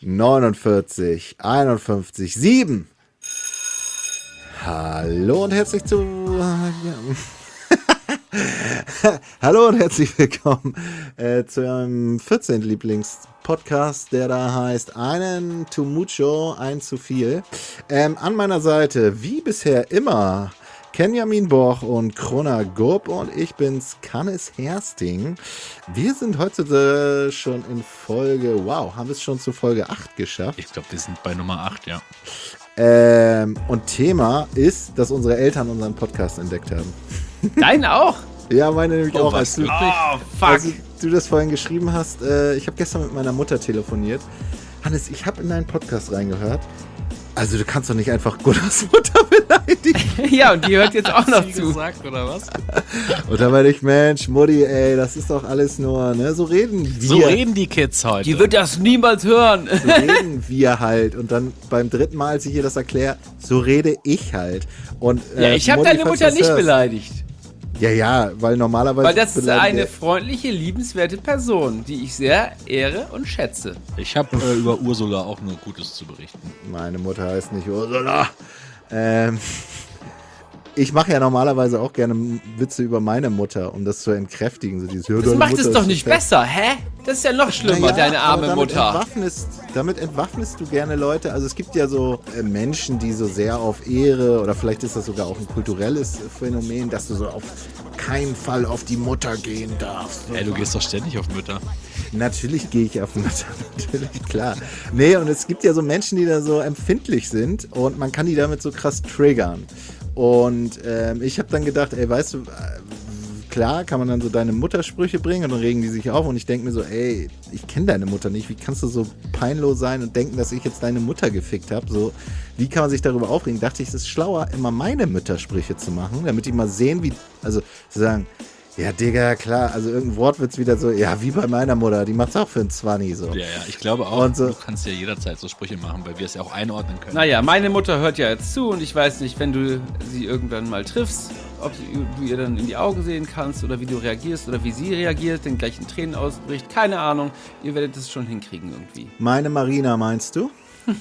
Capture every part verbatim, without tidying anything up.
neunundvierzig, einundfünfzig, sieben. Hallo und herzlich zu... Hallo und herzlich willkommen äh, zu eurem vierzehnten Lieblingspodcast, der da heißt Einen too mucho, ein zu viel. Ähm, an meiner Seite, wie bisher immer, Kenjamin Borch und Krona Gurb und ich bin's, Kannes Hersting. Wir sind heute äh, schon in Folge, wow, haben wir es schon zu Folge acht geschafft? Ich glaube, wir sind bei Nummer acht, ja. Ähm, und Thema ist, dass unsere Eltern unseren Podcast entdeckt haben. Deine auch? Ja, meine nämlich Oh, auch. Als du, Oh, fuck. als du das vorhin geschrieben hast, äh, ich habe gestern mit meiner Mutter telefoniert. Hannes, ich habe in deinen Podcast reingehört. Also du kannst doch nicht einfach Gunnars Mutter beleidigen. Ja, und die hört jetzt auch noch Sie zu. gesagt, oder was? Und da war ich, Mensch, Mutti, ey, das ist doch alles nur, ne, so reden wir. So reden die Kids heute. Die wird das niemals hören. So reden wir halt. Und dann beim dritten Mal, als ich ihr das erkläre, so rede ich halt. Und, äh, Ja, ich habe Mutti, deine falls Mutter du das nicht hörst. beleidigt. Ja, ja, weil normalerweise... Weil das ist beleidigen eine wir- freundliche, liebenswerte Person, die ich sehr ehre und schätze. Ich habe äh, über Ursula auch nur Gutes zu berichten. Meine Mutter heißt nicht Ursula. Ähm, ich mache ja normalerweise auch gerne Witze über meine Mutter, um das zu entkräftigen. So dieses, ja, Das deine macht Mutter es doch ist nicht so fett. besser, hä? Das ist ja noch schlimmer, Naja, deine aber arme damit Mutter. Entwaffnest, damit entwaffnest du gerne Leute. Also es gibt ja so äh, Menschen, die so sehr auf Ehre, oder vielleicht ist das sogar auch ein kulturelles Phänomen, dass du so auf keinen Fall auf die Mutter gehen darfst. So. Ey, du gehst doch ständig auf Mütter. Natürlich gehe ich auf Mutter, natürlich, klar. Nee, und es gibt ja so Menschen, die da so empfindlich sind und man kann die damit so krass triggern. Und ähm, ich habe dann gedacht, ey, weißt du, äh, klar kann man dann so deine Muttersprüche bringen und dann regen die sich auf und ich denke mir so, ey, ich kenne deine Mutter nicht, wie kannst du so peinlos sein und denken, dass ich jetzt deine Mutter gefickt habe? So, wie kann man sich darüber aufregen? Dachte ich, es ist schlauer, immer meine Müttersprüche zu machen, damit die mal sehen, wie, also zu sagen, ja, Digga, klar, also irgendein Wortwitz wieder so, ja, wie bei meiner Mutter, die macht's auch für einen Zwanni so. Ja, ja, ich glaube auch, Und so- du kannst ja jederzeit so Sprüche machen, weil wir es ja auch einordnen können. Naja, meine Mutter hört ja jetzt zu und ich weiß nicht, wenn du sie irgendwann mal triffst, ob sie, du ihr dann in die Augen sehen kannst oder wie du reagierst oder wie sie reagiert, den gleichen Tränen ausbricht. Keine Ahnung, ihr werdet es schon hinkriegen irgendwie. Meine Marina, meinst du?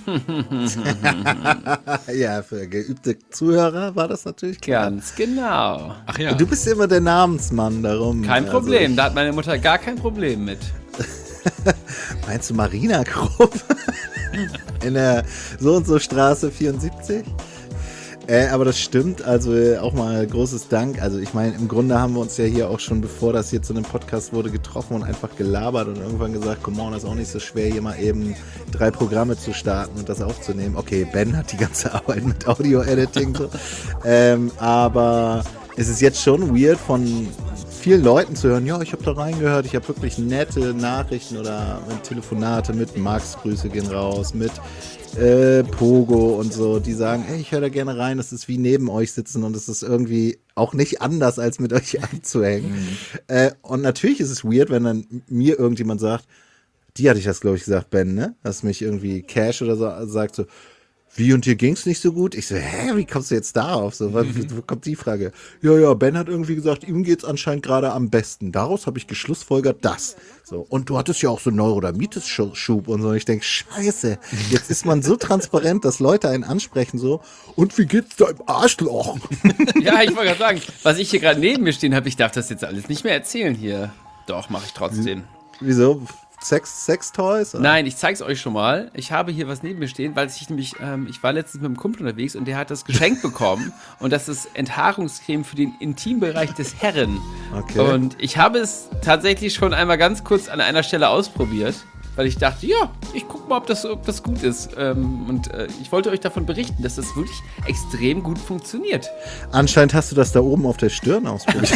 Ja, für geübte Zuhörer war das natürlich klar. Ganz genau. Ach ja, Und du bist immer der Namensmann, darum. Kein also Problem, ich- da hat meine Mutter gar kein Problem mit. Meinst du Marina Grupp? In der so und so Straße vierundsiebzig? Äh, aber das stimmt, also äh, auch mal großes Dank. Also ich meine, im Grunde haben wir uns ja hier auch schon, bevor das hier zu einem Podcast wurde, getroffen und einfach gelabert und irgendwann gesagt, come on, das ist auch nicht so schwer, hier mal eben drei Programme zu starten und das aufzunehmen. Okay, Ben hat die ganze Arbeit mit Audio-Editing so. ähm, aber es ist jetzt schon weird von vielen Leuten zu hören, ja, ich habe da reingehört, ich habe wirklich nette Nachrichten oder Telefonate mit Max, Grüße gehen raus, mit äh, Pogo und so, die sagen, ey, ich höre da gerne rein, das ist wie neben euch sitzen und es ist irgendwie auch nicht anders, als mit euch abzuhängen. Mhm. Äh, und natürlich ist es weird, wenn dann mir irgendjemand sagt, die hatte ich das, glaube ich, gesagt, Ben, ne? Dass mich irgendwie Cash oder so sagt so, wie und dir ging's nicht so gut? Ich so, hä, wie kommst du jetzt darauf? So, wo, wo kommt die Frage? Ja, ja, Ben hat irgendwie gesagt, ihm geht's anscheinend gerade am besten. Daraus habe ich geschlussfolgert, das. So, und du hattest ja auch so Neurodermitis-Schub und so. Und ich denke, scheiße, jetzt ist man so transparent, dass Leute einen ansprechen so, und wie geht's da im Arschloch? Ja, ich wollte gerade sagen, was ich hier gerade neben mir stehen habe, ich darf das jetzt alles nicht mehr erzählen hier. Doch, mache ich trotzdem. Wieso? Sex, Sex-Toys? oder? Nein, ich zeig's euch schon mal. Ich habe hier was neben mir stehen, weil ich nämlich, ähm, ich war letztens mit einem Kumpel unterwegs und der hat das geschenkt bekommen. Und das ist Enthaarungscreme für den Intimbereich des Herren. Okay. Und ich habe es tatsächlich schon einmal ganz kurz an einer Stelle ausprobiert, weil ich dachte, ja, ich guck mal, ob das, ob das gut ist. Ähm, und äh, ich wollte euch davon berichten, dass das wirklich extrem gut funktioniert. Anscheinend hast du das da oben auf der Stirn ausprobiert.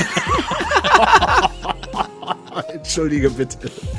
Entschuldige bitte.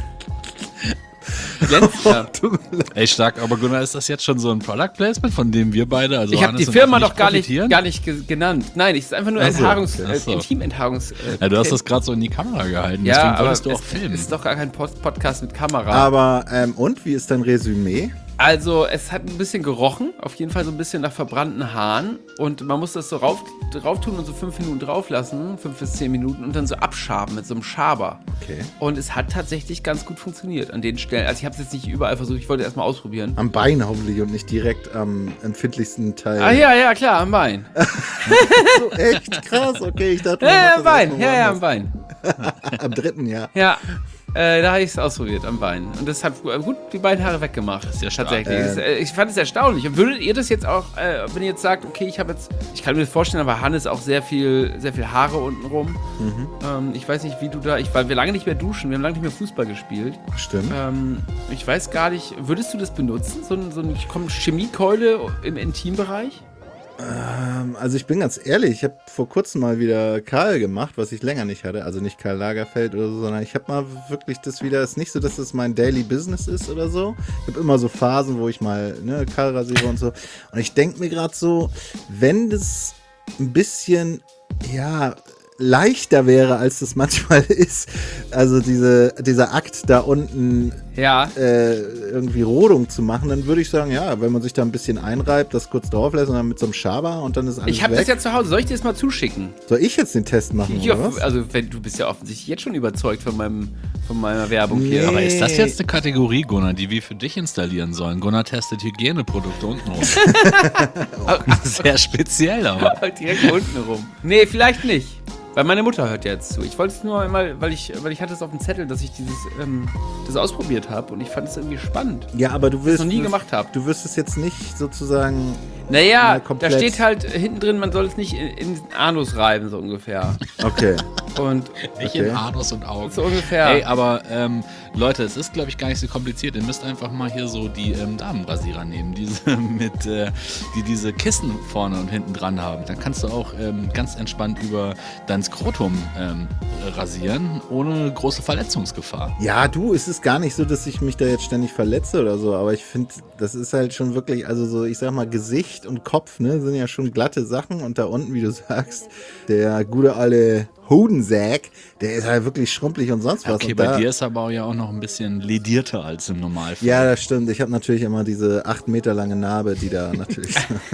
Glänzt, ja. ey, stark, aber Gunnar, ist das jetzt schon so ein Product Placement, von dem wir beide, also Ich habe Hannes die und Firma ich, noch gar nicht, profitieren? gar nicht ge genannt. Nein, es ist einfach nur Ach so, Enthaarungs-, okay. äh, Ach so. Intimenthaarungs-. Äh, Ja, du hast Creme. das gerade so in die Kamera gehalten, Ja, deswegen aber wolltest du es auch filmen. ist doch gar kein Post Podcast mit Kamera. Aber, ähm, und, wie ist dein Resümee? Also, es hat ein bisschen gerochen, auf jeden Fall so ein bisschen nach verbrannten Haaren. Und man muss das so rauf, drauf tun und so fünf Minuten drauf lassen, fünf bis zehn Minuten und dann so abschaben mit so einem Schaber. Okay. Und es hat tatsächlich ganz gut funktioniert an den Stellen. Also, ich habe es jetzt nicht überall versucht, ich wollte erst mal ausprobieren. Am Bein hoffentlich und nicht direkt am empfindlichsten Teil. Ah, ja, ja, klar, am Bein. So, echt krass, okay, ich dachte... Ja, ja, man am macht das Bein, irgendwo ja, ja, am anders. Bein. Am dritten, ja. Ja, äh, da habe ich es ausprobiert, am Bein. Und das hat gut die Beinhaare weggemacht. Das ist ja stark. Tatsächlich. Das, äh, ich fand es erstaunlich. Und würdet ihr das jetzt auch, äh, wenn ihr jetzt sagt, okay, ich habe jetzt, ich kann mir das vorstellen, aber Hannes auch sehr viel, sehr viel Haare unten rum. Mhm. Ähm, ich weiß nicht, wie du da, ich, weil wir lange nicht mehr duschen, wir haben lange nicht mehr Fußball gespielt. Stimmt. Ähm, ich weiß gar nicht, würdest du das benutzen? So, ein- so eine Chemiekeule im Intimbereich? Ähm, also ich bin ganz ehrlich, ich habe vor kurzem mal wieder Karl gemacht, was ich länger nicht hatte. Also nicht Karl Lagerfeld oder so, sondern ich habe mal wirklich das wieder, es ist nicht so, dass das mein Daily Business ist oder so. Ich habe immer so Phasen, wo ich mal ne, Karl rasiere und so. Und ich denke mir gerade so, wenn das ein bisschen, ja... leichter wäre, als das manchmal ist. Also diese, dieser Akt da unten Ja. äh, irgendwie Rodung zu machen, dann würde ich sagen, ja, wenn man sich da ein bisschen einreibt, das kurz drauf lässt und dann mit so einem Schaber und dann ist alles Ich habe weg. das ja zu Hause. Soll ich dir das mal zuschicken? Soll ich jetzt den Test machen, Ja, oder was? also wenn, du bist ja offensichtlich jetzt schon überzeugt von meinem von meiner Werbung hier. Nee. Aber ist das jetzt eine Kategorie, Gunnar, die wir für dich installieren sollen? Gunnar testet Hygieneprodukte untenrum. Sehr speziell, aber. Direkt unten rum. Nee, vielleicht nicht. Weil meine Mutter hört ja jetzt zu. Ich wollte es nur einmal, weil ich, weil ich hatte es auf dem Zettel, dass ich dieses, ähm, das ausprobiert habe und ich fand es irgendwie spannend. Ja, aber du willst noch nie gemacht hab. Du wirst es jetzt nicht sozusagen. Naja, Ja, komplett. da steht halt hinten drin, man soll es nicht in, in den Anus reiben, so ungefähr. Okay. Und Nicht Okay. in Anus und Augen. so ungefähr. Ey, aber ähm, Leute, es ist, glaube ich, gar nicht so kompliziert. Ihr müsst einfach mal hier so die ähm, Damenrasierer nehmen, diese mit, äh, die diese Kissen vorne und hinten dran haben. Dann kannst du auch ähm, ganz entspannt über dein Skrotum ähm, rasieren, ohne große Verletzungsgefahr. Ja, du, es ist gar nicht so, dass ich mich da jetzt ständig verletze oder so, aber ich finde, das ist halt schon wirklich, also so, ich sag mal, Gesicht und Kopf, ne, sind ja schon glatte Sachen und da unten, wie du sagst, der gute alte Hodensack, der ist halt wirklich schrumpelig und sonst was. Okay, und bei da, dir ist aber ja auch noch ein bisschen ledierter als im Normalfall. Ja, das stimmt. Ich habe natürlich immer diese acht Meter lange Narbe, die da natürlich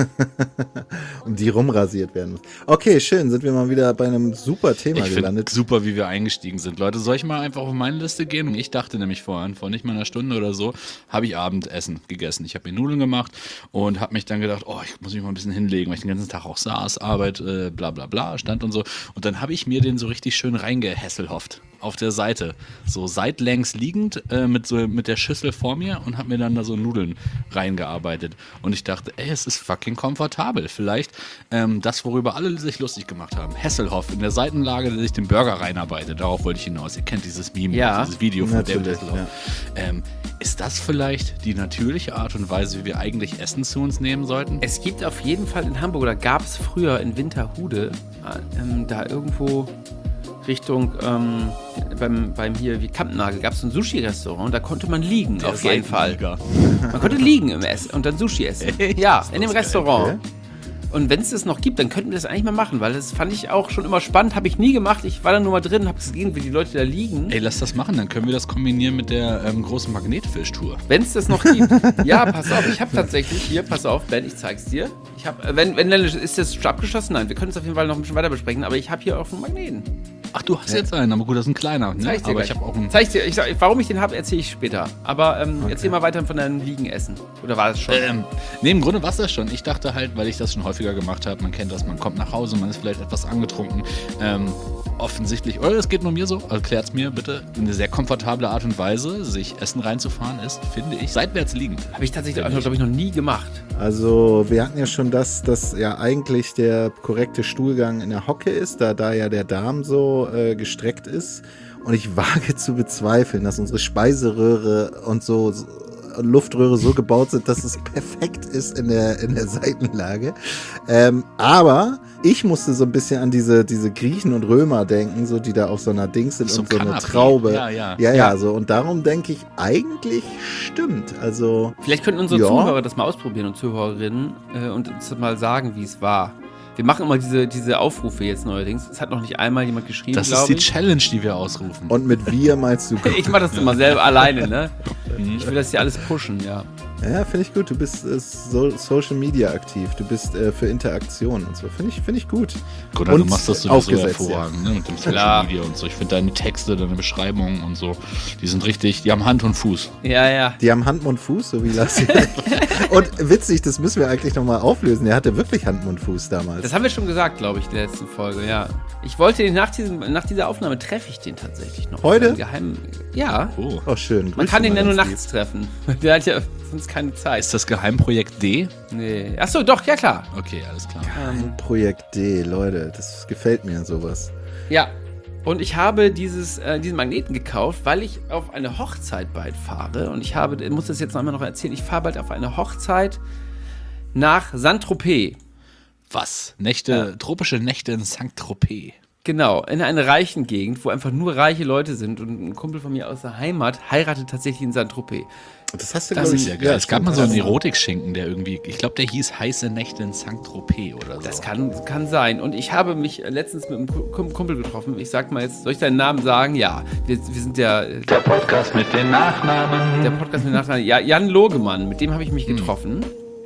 um die rumrasiert werden muss. Okay, schön. Sind wir mal wieder bei einem super Thema Ich finde gelandet. super, wie wir eingestiegen sind. Leute, soll ich mal einfach auf meine Liste gehen? Ich dachte nämlich vorhin, vor nicht mal einer Stunde oder so, habe ich Abendessen gegessen. Ich habe mir Nudeln gemacht und habe mich dann gedacht, oh, ich muss mich mal ein bisschen hinlegen, weil ich den ganzen Tag auch saß, Arbeit, äh, bla bla bla, stand und so. Und dann habe ich mir den so richtig schön reingehässelhofft auf der Seite. So seitlängs liegend äh, mit, so, mit der Schüssel vor mir und habe mir dann da so Nudeln reingearbeitet. Und ich dachte, ey, es ist fucking komfortabel. Vielleicht ähm, das, worüber alle sich lustig gemacht haben. Hasselhoff in der Seitenlage, der sich den Burger reinarbeitet. Darauf wollte ich hinaus. Ihr kennt dieses Meme, Ja. dieses Video von David Natürlich, Hasselhoff. ja. Ähm, ist das vielleicht die natürliche Art und Weise, wie wir eigentlich Essen zu uns nehmen sollten? Es gibt auf jeden Fall in Hamburg, oder gab es früher in Winterhude, äh, ähm, da irgendwo Richtung, ähm, beim, beim hier, wie Kampnagel, gab es ein Sushi-Restaurant, da konnte man liegen, Der auf jeden Fall. Seitenlieger. Man konnte liegen im Essen und dann Sushi essen. Ja, in dem Restaurant. Okay. Und wenn es das noch gibt, dann könnten wir das eigentlich mal machen, weil das fand ich auch schon immer spannend, habe ich nie gemacht. Ich war da nur mal drin, habe gesehen, wie die Leute da liegen. Ey, lass das machen, dann können wir das kombinieren mit der ähm, großen Magnetfisch-Tour. Wenn es das noch gibt. Ja, pass auf, ich habe tatsächlich hier, pass auf, Ben, ich zeig's dir. Ich habe, wenn, wenn dann ist das schon abgeschlossen? Nein, wir können es auf jeden Fall noch ein bisschen weiter besprechen, aber ich habe hier auch einen Magneten. Ach, du hast jetzt einen, aber gut, das ist ein kleiner. Ne? Zeig ich dir Aber gleich. ich habe auch einen. Zeig ich dir, ich sag, warum ich den habe, erzähle ich später. Aber ähm, erzähl mal weiter von deinem Liegenessen. Oder war das schon? Ähm, nee, im Grunde war es das schon. Ich dachte halt, weil ich das schon häufiger gemacht habe, man kennt das, man kommt nach Hause, man ist vielleicht etwas angetrunken. Ähm, offensichtlich, oder es geht nur mir so, also klärt's mir bitte, eine sehr komfortable Art und Weise, sich Essen reinzufahren, ist, finde ich, seitwärts liegend. Habe ich tatsächlich, glaube ich, noch nie gemacht. Also wir hatten ja schon das, dass ja eigentlich der korrekte Stuhlgang in der Hocke ist, da, da ja der Darm so äh, gestreckt ist. Und ich wage zu bezweifeln, dass unsere Speiseröhre und so, so Luftröhre so gebaut sind, dass es perfekt ist in der, in der Seitenlage. Ähm, aber ich musste so ein bisschen an diese, diese Griechen und Römer denken, so die da auf so einer Dings sind So und so eine Kanapé. Traube. Ja, ja. ja, ja, so. Und darum denke ich, eigentlich stimmt. Also Vielleicht könnten unsere Ja. Zuhörer das mal ausprobieren und Zuhörerinnen äh, und uns mal sagen, wie es war. Wir machen immer diese, diese Aufrufe jetzt neuerdings. Es hat noch nicht einmal jemand geschrieben, Das ist glaube die ich. Challenge, die wir ausrufen. und mit wir meinst du Ich mache das immer selber alleine, ne? Ich will das hier alles pushen, ja. Ja, finde ich gut. Du bist äh, so, Social Media aktiv. Du bist äh, für Interaktion und so. Finde ich, find ich gut. Gut, also Und du machst das so aufgesetzt, hervorragend, ne? Mit dem Social Klar. Media und so. Ich finde deine Texte, deine Beschreibungen und so, die sind richtig, die haben Hand und Fuß. Ja, ja. Die haben Hand, Mund, Fuß, so wie Lassi. Und witzig, das müssen wir eigentlich nochmal auflösen. Er hatte wirklich Hand, Mund, Fuß damals. Das haben wir schon gesagt, glaube ich, in der letzten Folge, ja. Ich wollte den nach, diesem, nach dieser Aufnahme treffe ich den tatsächlich noch. Heute? Geheim, ja. Oh. Oh, schön. Man Grüß kann ihn ihn ja mal nur ganz nachts treffen. Der hat ja sonst keine Zeit. Ist das Geheimprojekt D? Nee. Achso, doch, ja klar. Okay, alles klar. lieb. Projekt D, Leute, das gefällt mir sowas. Ja. Und ich habe dieses, äh, diesen Magneten gekauft, weil ich auf eine Hochzeit bald fahre. Und ich habe, ich muss das jetzt einmal noch erzählen, ich fahre bald auf eine Hochzeit nach Saint-Tropez. Was? Nächte, Ja. tropische Nächte in Saint-Tropez. Genau, in einer reichen Gegend, wo einfach nur reiche Leute sind. Und ein Kumpel von mir aus der Heimat heiratet tatsächlich in Saint-Tropez. Das hast du, Das glaube Das ich, ist ja geil. es gab mal so einen stimmt. Erotikschinken, der irgendwie, ich glaube, der hieß Heiße Nächte in Saint-Tropez oder so. Das kann, kann sein. Und ich habe mich letztens mit einem Kum- Kumpel getroffen. Ich sag mal jetzt, soll ich deinen Namen sagen? Ja, wir, wir sind der, Der Podcast mit den Nachnamen. der Podcast mit Nachnamen. Ja, Jan Logemann, mit dem habe ich mich getroffen.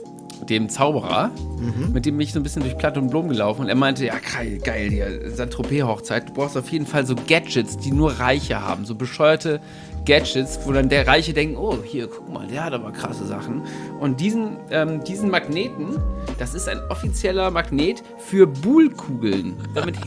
Dem Zauberer, mit dem bin ich so ein bisschen durch Platt und Blom gelaufen. Und er meinte, ja geil, geil, die Saint-Tropez-Hochzeit. Du brauchst auf jeden Fall so Gadgets, die nur Reiche haben. So bescheuerte Gadgets, wo dann der Reiche denken, oh, hier, guck mal, der hat aber krasse Sachen. Und diesen, ähm, diesen Magneten, das ist ein offizieller Magnet für Buhlkugeln. Damit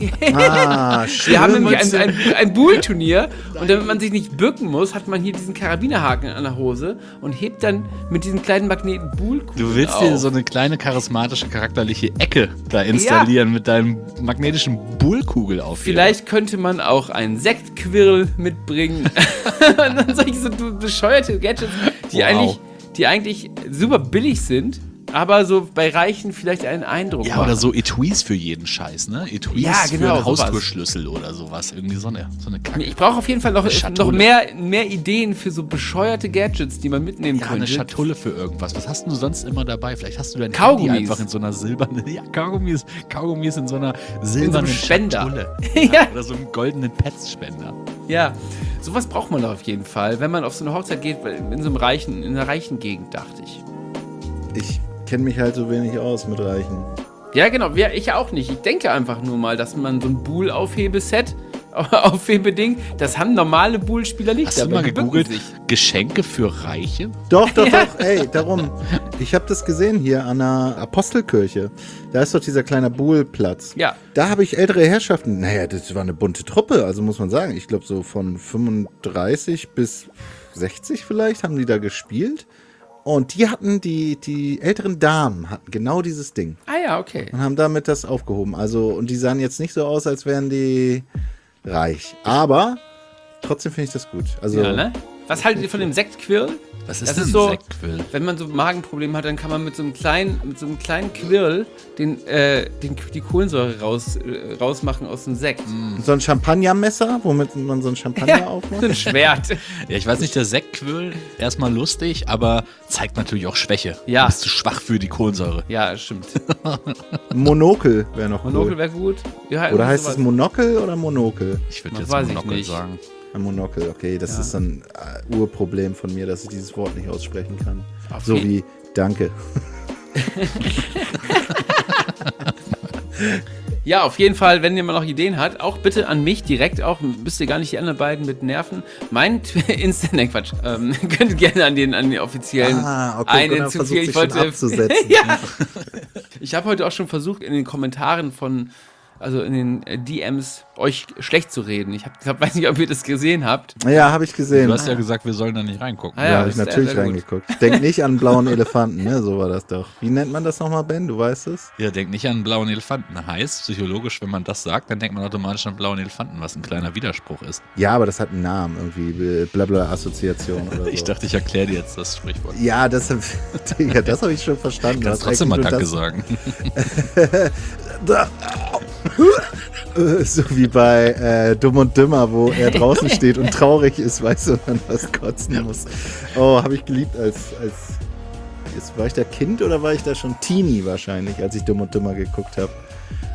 Ah, schön. wir haben nämlich ein, ein, ein Buhl-Turnier und damit man sich nicht bücken muss, hat man hier diesen Karabinerhaken an der Hose und hebt dann mit diesen kleinen Magneten Buhlkugeln Du willst auf. dir so eine kleine charismatische, charakterliche Ecke da installieren mit deinem magnetischen Bullkugel auf. Vielleicht könnte man auch einen Sektquirl mitbringen. Und dann solche so bescheuerte Gadgets, die, Wow. eigentlich, die eigentlich super billig sind, aber so bei Reichen vielleicht einen Eindruck Ja, machen. oder so Etuis für jeden Scheiß, ne? Etuis Ja, genau, für einen sowas. Haustürschlüssel oder sowas. Irgendwie so eine, so eine Kacke. Ich brauche auf jeden Fall noch, Eine noch Schatulle. mehr, mehr Ideen für so bescheuerte Gadgets, die man mitnehmen Ja, eine könnte. Schatulle für irgendwas. Was hast du sonst immer dabei? Vielleicht hast du dein Kaugummis. Handy einfach in so einer silbernen... Ja, Kaugummis. Kaugummis in so einer silbernen Spender. Schatulle. Ja. Oder so einem goldenen Pets-Spender. Ja, sowas braucht man doch auf jeden Fall, wenn man auf so eine Hochzeit geht, in so einem reichen, in einer reichen Gegend, dachte ich. Ich kenne mich halt so wenig aus mit Reichen. Ja, genau, wir, ich auch nicht. Ich denke einfach nur mal, dass man so ein Buhl-Aufhebeset, Aufhebeding, das haben normale Buhl-Spieler nicht. Hast du aber mal die bücken gegoogelt? sich. Geschenke für Reiche? Doch, doch, Ja. doch, ey, darum. Ich habe das gesehen hier an der Apostelkirche. Da ist doch dieser kleine Buhlplatz. Ja. Da habe ich ältere Herrschaften. Naja, das war eine bunte Truppe, also muss man sagen. Ich glaube, so von fünfunddreißig bis sechzig vielleicht haben die da gespielt. Und die hatten, die, die älteren Damen hatten genau dieses Ding. Ah ja, okay. Und haben damit das aufgehoben. Also, und die sahen jetzt nicht so aus, als wären die reich. Aber trotzdem finde ich das gut. Also, Ja, ne? Was haltet ihr von dem Sektquirl? Was ist Das denn ist so- Sektquill? Wenn man so Magenprobleme hat, dann kann man mit so einem kleinen, mit so einem kleinen Quirl den, äh, den, die Kohlensäure raus, äh, rausmachen aus dem Sekt. so ein Champagnermesser, womit man so ein Champagner So aufmacht. ein Schwert. Ja, ich weiß nicht, der Sektquill, erstmal lustig, aber zeigt natürlich auch Schwäche. Ja. Du bist zu schwach für die Kohlensäure. Ja, stimmt. Monokel wäre noch Monokel cool. wäre gut. Ja, Oder irgendwie heißt es sowas. Monokel oder Monokel? Ich würde Das jetzt weiß ich Monokel nicht. sagen. Ein Monokel, okay. Das Ja. ist ein äh, Urproblem von mir, dass ich dieses Wort nicht aussprechen kann. Auf So jeden- wie Danke. Ja, auf jeden Fall, wenn jemand noch Ideen hat, auch bitte an mich direkt, auch müsst ihr gar nicht die anderen beiden mit nerven. Mein Insta, nein Quatsch, ähm, könnt ihr gerne an den, an den offiziellen Ah, okay. einen Gunnar zu versucht viel. sich Ich schon wollte, abzusetzen. ja. Ich habe heute auch schon versucht, in den Kommentaren von, also in den äh, D Ms, euch schlecht zu reden. Ich hab, hab, weiß nicht, ob ihr das gesehen habt. Ja, habe ich gesehen. Du hast ja gesagt, wir sollen da nicht reingucken. Ah, Ja, ja, habe ich ist natürlich sehr, sehr gut. reingeguckt. Denk nicht an blauen Elefanten, ne? So war das doch. Wie nennt man das nochmal, Ben? Du weißt es? Ja, denk nicht an einen blauen Elefanten. Heißt, psychologisch, wenn man das sagt, dann denkt man automatisch an einen blauen Elefanten, was ein kleiner Widerspruch ist. Ja, aber das hat einen Namen, irgendwie Blabla-Assoziation oder so. Ich dachte, ich erkläre dir jetzt das Sprichwort. Ja, das, Digga, das habe ich schon verstanden. Du kannst Was trotzdem mal eigentlich Danke nur sagen. Da, Äh, so wie bei äh, Dumm und Dümmer, wo er draußen steht und traurig ist, weißt du, und dann was kotzen muss. Oh, habe ich geliebt als, als jetzt, war ich da Kind oder war ich da schon Teenie wahrscheinlich, als ich Dumm und Dümmer geguckt habe.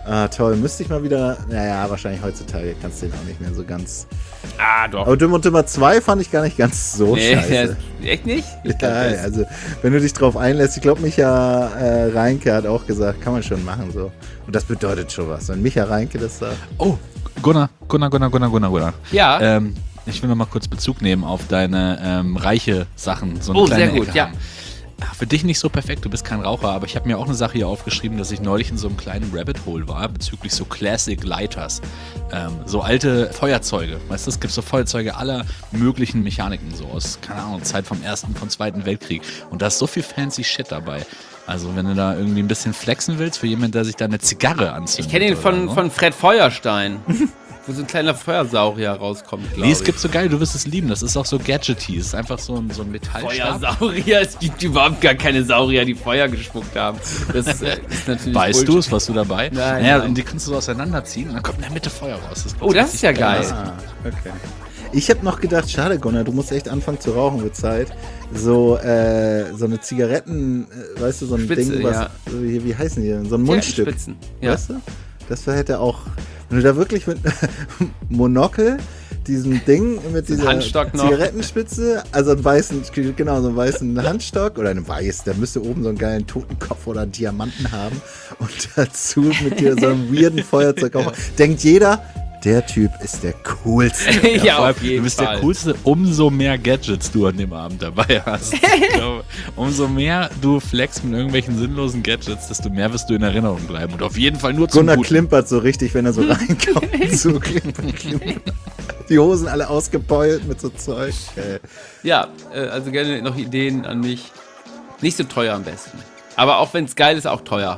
Ah, toll. Müsste ich mal wieder. Naja, wahrscheinlich heutzutage kannst du den auch nicht mehr so ganz. Ah, doch. Aber Dumm und Dümmer zwei fand ich gar nicht ganz so Nee, scheiße. echt nicht? Ich Ja, glaub, das- also, wenn du dich drauf einlässt, ich glaube, Micha äh, Reinke hat auch gesagt, kann man schon machen so. Und das bedeutet schon was. Wenn Micha Reinke das sagt. Oh, Gunnar, Gunnar, Gunnar, Gunnar, Gunnar, Gunnar. Ja. Ähm, ich will noch mal kurz Bezug nehmen auf deine ähm, reiche Sachen. So eine Oh, kleine sehr gut, Ecke ja. haben. Ja, für dich nicht so perfekt, du bist kein Raucher, aber ich habe mir auch eine Sache hier aufgeschrieben, dass ich neulich in so einem kleinen Rabbit Hole war, bezüglich so Classic Lighters. Ähm, so alte Feuerzeuge. Weißt du, es gibt so Feuerzeuge aller möglichen Mechaniken, so aus, keine Ahnung, Zeit vom Ersten, vom Zweiten Weltkrieg. Und da ist so viel fancy Shit dabei. Also wenn du da irgendwie ein bisschen flexen willst, für jemanden, der sich da eine Zigarre anzündet. Ich kenne ihn oder von, so. von Fred Feuerstein, wo so ein kleiner Feuersaurier rauskommt, glaube Nee, ich. es gibt so geil, du wirst es lieben. Das ist auch so gadgety. Es ist einfach so ein, so ein Metallstab. Feuersaurier, es gibt überhaupt gar keine Saurier, die Feuer gespuckt haben. Das ist, äh, ist natürlich Weißt du Bullshit. es, was du dabei? Nein, naja, nein. und die kannst du so auseinanderziehen und dann kommt in der Mitte Feuer raus. Oh, das ist ja geil. Ah, okay. Ich habe noch gedacht, schade, Gunnar, du musst echt anfangen zu rauchen, wird Zeit. So, äh, so eine Zigaretten, äh, weißt du, so ein Spitze, Ding, was, ja. so wie, wie heißen die? So ein Mundstück. Spitzen. Ja. Weißt du? Das hätte auch, wenn du da wirklich mit Monokel, diesem Ding mit dieser Handstock noch. Zigarettenspitze, also einen weißen, genau, so einen weißen Handstock oder einen weiß, der müsste oben so einen geilen Totenkopf oder einen Diamanten haben und dazu mit dir so einem weirden Feuerzeug auch. Denkt jeder, der Typ ist der coolste. Ja, Vor allem, auf jeden du bist Fall. der coolste, umso mehr Gadgets du an dem Abend dabei hast. Ich glaube, umso mehr du flexst mit irgendwelchen sinnlosen Gadgets, desto mehr wirst du in Erinnerung bleiben. Und auf jeden Fall nur zum Gunnar Guten. klimpert so richtig, wenn er so reinkommt. So klimpert, klimpert. Die Hosen alle ausgebeult mit so Zeug. Äh, Ja, äh, also gerne noch Ideen an mich. Nicht so teuer am besten. Aber auch wenn es geil ist, auch teuer.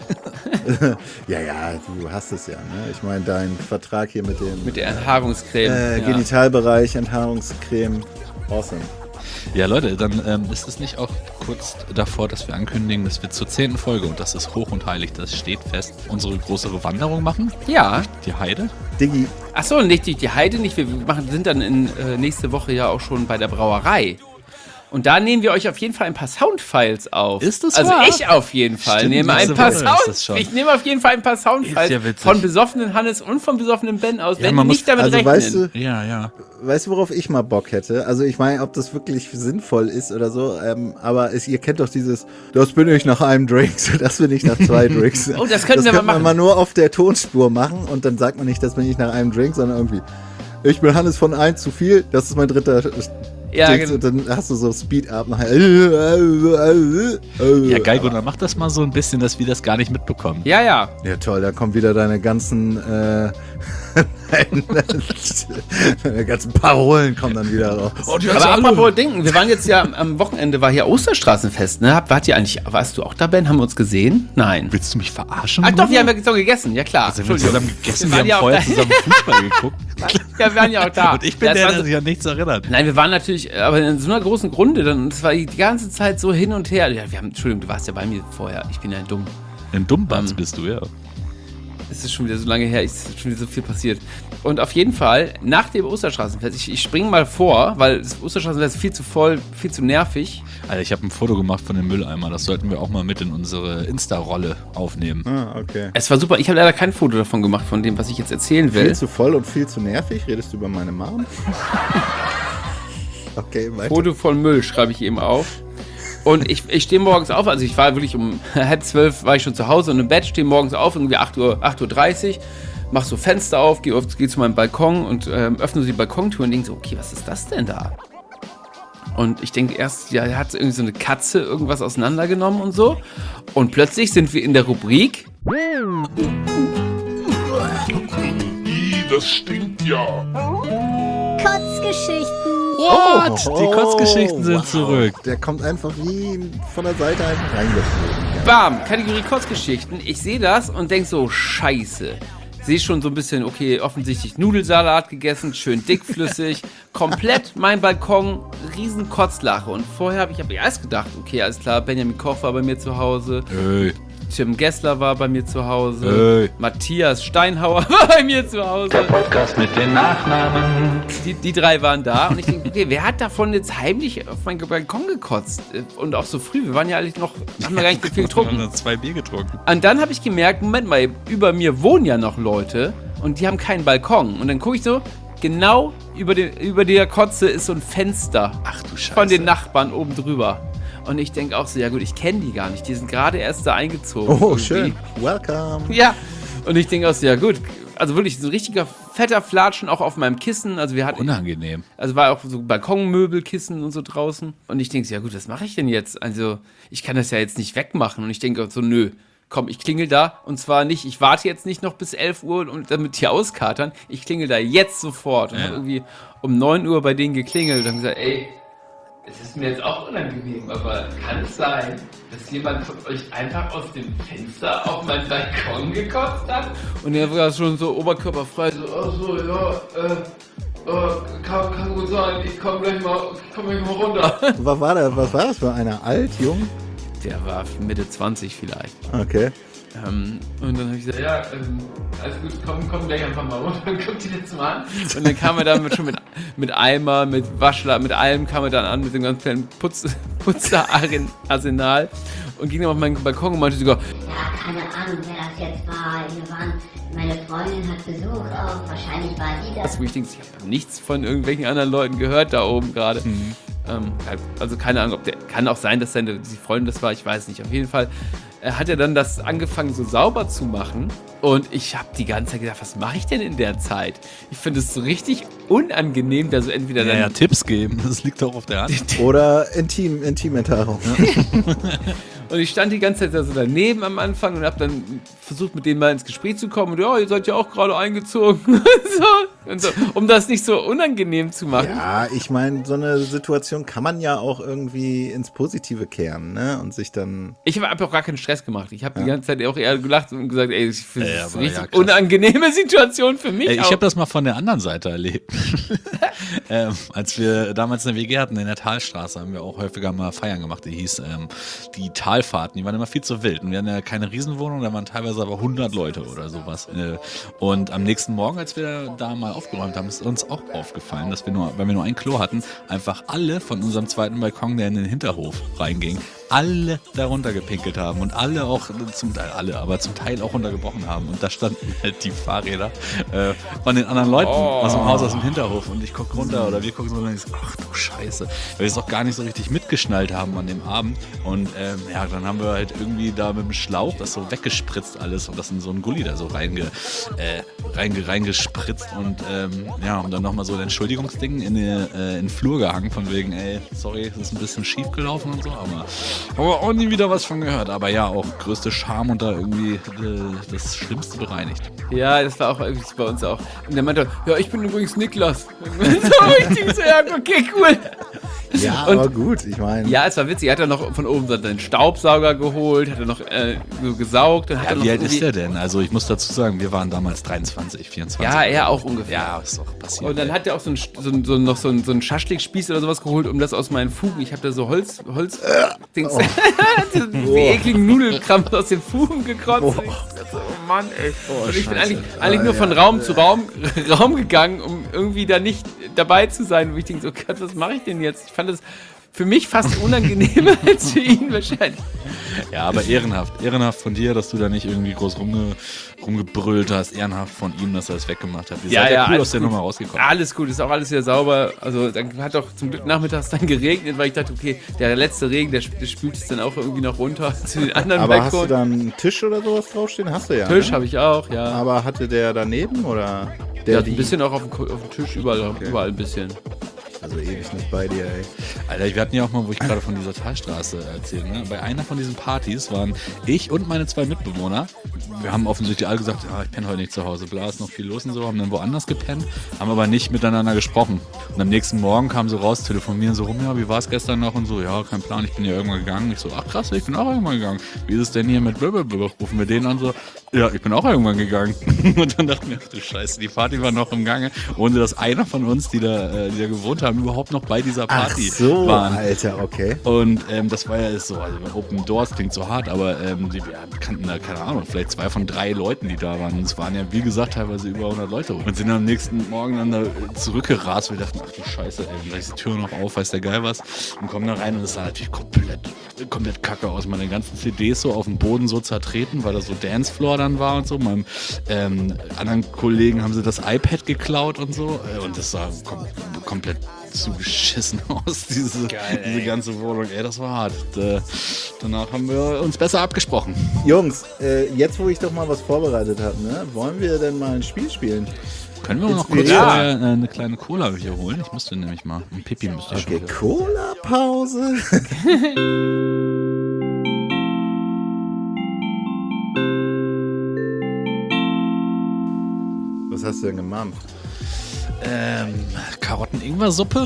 Ja, ja, du hast es ja. Ne? Ich meine, dein Vertrag hier mit dem Mit der Enthaarungscreme. äh, ja. Genitalbereich, Enthaarungscreme. Awesome. Ja, Leute, dann ähm, ist es nicht auch kurz davor, dass wir ankündigen, dass wir zur zehnten Folge, und das ist hoch und heilig, das steht fest, unsere größere Wanderung machen. Ja. Die Heide. Diggi, Achso, nicht die, die Heide nicht. Wir machen, sind dann in, äh, nächste Woche ja auch schon bei der Brauerei. Und da nehmen wir euch auf jeden Fall ein paar Soundfiles auf. Ist das Also wahr? ich auf jeden Fall Stimmt, nehme ein nächste paar Woche ist das Sound. schon. Ich nehme auf jeden Fall ein paar Soundfiles Ist ja witzig. von besoffenen Hannes und von besoffenen Ben aus, Ja, wenn man die muss- nicht damit also rechnen. weißt du, Ja, ja. weißt du, worauf ich mal Bock hätte? Also ich meine, ob das wirklich sinnvoll ist oder so, ähm, aber es, ihr kennt doch dieses, das bin ich nach einem Drink, so, das bin ich nach zwei Drinks. Oh, das könnten wir könnte mal man machen. mal nur auf der Tonspur machen und dann sagt man nicht, das bin ich nach einem Drink, sondern irgendwie, ich bin Hannes von eins zu viel, das ist mein dritter Ja, Dings, genau. und dann hast du so Speed-Up nachher. Ja, Ja, geil, Gunnar, mach das mal so ein bisschen, dass wir das gar nicht mitbekommen. Ja, ja. Ja, toll, da kommen wieder deine ganzen, äh, deine ganzen Parolen kommen dann wieder raus. Aber apropos Denken, wir waren jetzt ja am- am Wochenende, war hier Osterstraßenfest, ne? Hab- Wart ihr eigentlich, warst du auch da, Ben? Haben wir uns gesehen? Nein. Willst du mich verarschen? Ach doch, wir haben Gunnar? ja so gegessen, ja klar. Also, wir haben zusammen gegessen, wir, waren haben ja auch vorher da. zusammen Fußball geguckt. Ja, wir waren ja auch da. Und ich bin Ja, es der, war der so- sich an nichts erinnert. Nein, wir waren natürlich, äh, aber in so einer großen Runde, dann, es war die ganze Zeit so hin und her. Ja, wir haben, Entschuldigung, du warst ja bei mir vorher, ich bin ja dumm. Ein Dummbatz Ähm, bist du, ja. Es ist schon wieder so lange her, es ist schon wieder so viel passiert. Und auf jeden Fall, nach dem Osterstraßenfest, ich, ich springe mal vor, weil das Osterstraßenfest ist viel zu voll, viel zu nervig. Alter, ich habe ein Foto gemacht von dem Mülleimer. Das sollten wir auch mal mit in unsere Insta-Rolle aufnehmen. Ah, okay. Es war super, ich habe leider kein Foto davon gemacht, von dem, was ich jetzt erzählen will. Viel zu voll und viel zu nervig? Redest du über meine Mom? Okay, weiter. Foto von Müll schreibe ich eben auf. Und ich, ich stehe morgens auf, also ich war wirklich um halb zwölf war ich schon zu Hause und im Bett, stehe morgens auf, irgendwie acht Uhr, acht Uhr dreißig, mach so Fenster auf, gehe geh zu meinem Balkon und ähm, öffne so die Balkontür und denke so, okay, was ist das denn da? Und ich denke erst, ja, er hat irgendwie so eine Katze irgendwas auseinandergenommen und so. Und plötzlich sind wir in der Rubrik Das stinkt ja. Kotzgeschichten. What? Die Oh, Kotzgeschichten sind wow. zurück. Der kommt einfach wie von der Seite einfach reingeflogen. Ja. Bam, Kategorie Kotzgeschichten. Ich sehe das und denke so, scheiße. Sehe schon so ein bisschen, okay, offensichtlich Nudelsalat gegessen, schön dickflüssig, komplett mein Balkon, riesen Kotzlache. Und vorher habe ich hab erst gedacht, okay, alles klar, Benjamin Koch war bei mir zu Hause. Ey. Tim Gessler war bei mir zu Hause. Hey. Matthias Steinhauer war bei mir zu Hause. Der Podcast mit den Nachnamen. Die, die drei waren da und ich denke, okay, wer hat davon jetzt heimlich auf meinen Balkon gekotzt? Und auch so früh, wir waren ja eigentlich noch, haben wir gar nicht so viel Wir haben getrunken. dann zwei Bier getrunken. Und dann habe ich gemerkt, Moment mal, über mir wohnen ja noch Leute und die haben keinen Balkon. Und dann gucke ich so, genau über, den, über der Kotze ist so ein Fenster. Ach du Scheiße. Von den Nachbarn oben drüber. Und ich denke auch so, ja gut, ich kenne die gar nicht. Die sind gerade erst da eingezogen. Oh, irgendwie. schön. Welcome. Ja. Und ich denke auch so, ja gut. Also wirklich so ein richtiger fetter Flatschen auch auf meinem Kissen. Also wir hatten, Unangenehm. also war auch so Balkonmöbelkissen und so draußen. Und ich denke so, ja gut, was mache ich denn jetzt? Also ich kann das ja jetzt nicht wegmachen. Und ich denke auch so, nö. Komm, ich klingel da und zwar nicht, ich warte jetzt nicht noch bis elf Uhr, und damit die auskatern. Ich klingel da jetzt sofort. Und Ja. habe irgendwie um neun Uhr bei denen geklingelt und gesagt, ey, es ist mir jetzt auch unangenehm, aber kann es sein, dass jemand von euch einfach aus dem Fenster auf meinen Balkon gekotzt hat? Und er war schon so oberkörperfrei, so, ach so, ja, äh, äh, kann, kann gut sein, ich komm gleich mal, ich komm gleich mal runter. Was war, der, was war das für einer? Alt, jung? Der war Mitte zwanzig vielleicht. Okay. Ähm, und dann habe ich gesagt, ja, ähm, alles gut, komm, komm gleich einfach mal runter und guck dir das mal an. Und dann kam er dann mit, schon mit, mit Eimer, mit Waschler, mit allem kam er dann an, mit dem ganz kleinen Putz, Putzerarsenal und ging dann auf meinen Balkon und meinte sogar, Ja, keine Ahnung, wer das jetzt war. Wir waren, meine Freundin hat Besuch auch, wahrscheinlich war die das. wo ich denke, ich habe nichts von irgendwelchen anderen Leuten gehört da oben gerade. Mhm. Ähm, also keine Ahnung, ob der, kann auch sein, dass seine die Freundin das war, ich weiß nicht. Auf jeden Fall äh, hat er dann das angefangen so sauber zu machen und ich habe die ganze Zeit gedacht, was mache ich denn in der Zeit? Ich finde es so richtig unangenehm, da so entweder Ja, dann ja, Tipps geben, das liegt doch auf der Hand. Oder Intim, Intimenthaarung. und ich stand die ganze Zeit da so daneben am Anfang und habe dann versucht, mit denen mal ins Gespräch zu kommen und ja, ihr seid ja auch gerade eingezogen so, und so, um das nicht so unangenehm zu machen. Ja, ich meine, so eine Situation kann man ja auch irgendwie ins Positive kehren, ne? Und sich dann. Ich habe auch gar keinen Stress gemacht. Ich habe die ganze Zeit auch eher gelacht und gesagt, ey, ich finde Ja, das aber eine richtig ja, krass. unangenehme Situation für mich. Ey, ich auch. habe das mal von der anderen Seite erlebt. ähm, als wir damals eine W G hatten in der Talstraße, haben wir auch häufiger mal Feiern gemacht. Die hieß ähm, die Talfahrten. Die waren immer viel zu wild. Und wir hatten ja keine Riesenwohnung, da waren teilweise aber hundert Leute oder sowas. Äh, Und am nächsten Morgen, als wir da mal aufgeräumt haben, ist uns auch aufgefallen, dass wir nur, weil wir nur ein Klo hatten, einfach alle von unserem zweiten Balkon, der in den Hinterhof reinging, alle darunter gepinkelt haben und alle auch, zum Teil alle, aber zum Teil auch runtergebrochen haben. Und da standen halt die Fahrräder äh, von den anderen Leuten Oh. aus dem Haus, aus dem Hinterhof. Und ich gucke runter oder wir gucken so und ich so, ach du Scheiße. Weil wir es auch gar nicht so richtig mitgeschnallt haben an dem Abend. Und ähm, ja, dann haben wir halt irgendwie da mit dem Schlauch das so weggespritzt alles und das in so einen Gully da so reinge, äh, reinge, reingespritzt und ähm, ja, und dann nochmal so ein Entschuldigungsding in, die, äh, in den Flur gehangen von wegen, ey, sorry, es ist ein bisschen schief gelaufen und so, aber haben wir auch nie wieder was von gehört. Aber ja, auch größte Scham und da irgendwie äh, das Schlimmste bereinigt. Ja, das war auch irgendwie bei uns auch. Und der meinte, ja, ich bin übrigens Niklas. so richtig so, ja, okay, cool. Ja, Und- aber gut, ich meine. Ja, es war witzig. Er hat dann noch von oben seinen Staubsauger geholt, hat er noch äh, so gesaugt. Dann hat er Ja, noch wie alt irgendwie- ist der denn? Also ich muss dazu sagen, wir waren damals dreiundzwanzig, vierundzwanzig. Ja, er auch ungefähr. Ja, ist doch passiert. Und dann hat er auch so, ein, so, ein- so ein- noch so ein, so ein Schaschlikspieß oder sowas geholt, um das aus meinen Fugen. Ich habe da so Holz, Holz, Dings, diese diese ekligen Nudelkrampf aus den Fugen gekotzt. Und ich dachte so, oh Mann, ey. Und ich bin Scheiße. eigentlich, eigentlich nur von Raum zu Raum, Raum gegangen, um irgendwie da nicht dabei zu sein. Wo ich denke, so, Gott, was mache ich denn jetzt? Ich fand das für mich fast unangenehmer als für ihn wahrscheinlich. Ja, aber ehrenhaft. Ehrenhaft von dir, dass du da nicht irgendwie groß rumge, rumgebrüllt hast. Ehrenhaft von ihm, dass er es weggemacht hat. Ihr seid ja cool alles aus der gut. Nummer rausgekommen. Alles gut, ist auch alles wieder sauber. Also dann hat auch zum Glück nachmittags dann geregnet, weil ich dachte, okay, der letzte Regen, der, der spült es dann auch irgendwie noch runter zu den anderen Aber hast du Balkonen. da einen Tisch oder sowas draufstehen? Hast du ja. Tisch ne? habe ich auch, ja. Aber hatte der daneben oder? Der Der hat ein die- bisschen auch auf dem, Ko- auf dem Tisch, überall, überall ein bisschen. Also ewig nicht bei dir, ey. Alter, wir hatten ja auch mal, wo ich gerade von dieser Talstraße erzählt, ne? Bei einer von diesen Partys waren ich und meine zwei Mitbewohner. Wir haben offensichtlich alle gesagt, ja, ich penne heute nicht zu Hause, bla, ist noch viel los und so, haben dann woanders gepennt, haben aber nicht miteinander gesprochen. Und am nächsten Morgen kam so raus, telefonieren so rum, ja, wie war es gestern noch und so, ja, kein Plan, ich bin ja irgendwann gegangen. Ich so, ach krass, ich bin auch irgendwann gegangen. Wie ist es denn hier mit blablabla? Rufen wir den an so, Ja, ich bin auch irgendwann gegangen. Und dann dachte ich mir, ach du Scheiße, die Party war noch im Gange, ohne dass einer von uns, die da, äh, die da gewohnt haben, überhaupt noch bei dieser Party Ach so, waren. Alter, okay. Und ähm, das war ja so, also Open Doors klingt so hart, aber ähm, die, wir kannten da, keine Ahnung, vielleicht zwei von drei Leuten, die da waren. Und es waren ja, wie gesagt, teilweise über hundert Leute. Und sind dann am nächsten Morgen dann da zurückgerast. Wir dachten, ach du Scheiße, ey, gleich ist die Tür noch auf, weiß der Geil was. Und kommen da rein und es sah natürlich komplett, komplett kacke aus. Meine ganzen C Ds so auf dem Boden so zertreten, weil da so Dancefloor dann war und so. Meinem ähm, anderen Kollegen haben sie das iPad geklaut und so. Und das sah kom komplett zugeschissen aus, diese, Geil, diese ganze Wohnung. Ey, das war hart. Und, äh, danach haben wir uns besser abgesprochen. Jungs, äh, jetzt wo ich doch mal was vorbereitet habe, ne, wollen wir denn mal ein Spiel spielen? Können wir noch kurz Ja. vorher äh, eine kleine Cola hier holen? Ich musste nämlich mal. Ein Pipi müsste ich Okay, schon. wieder. Cola-Pause. Was hast du denn gemampft? Ähm, Karotten-Ingwer-Suppe.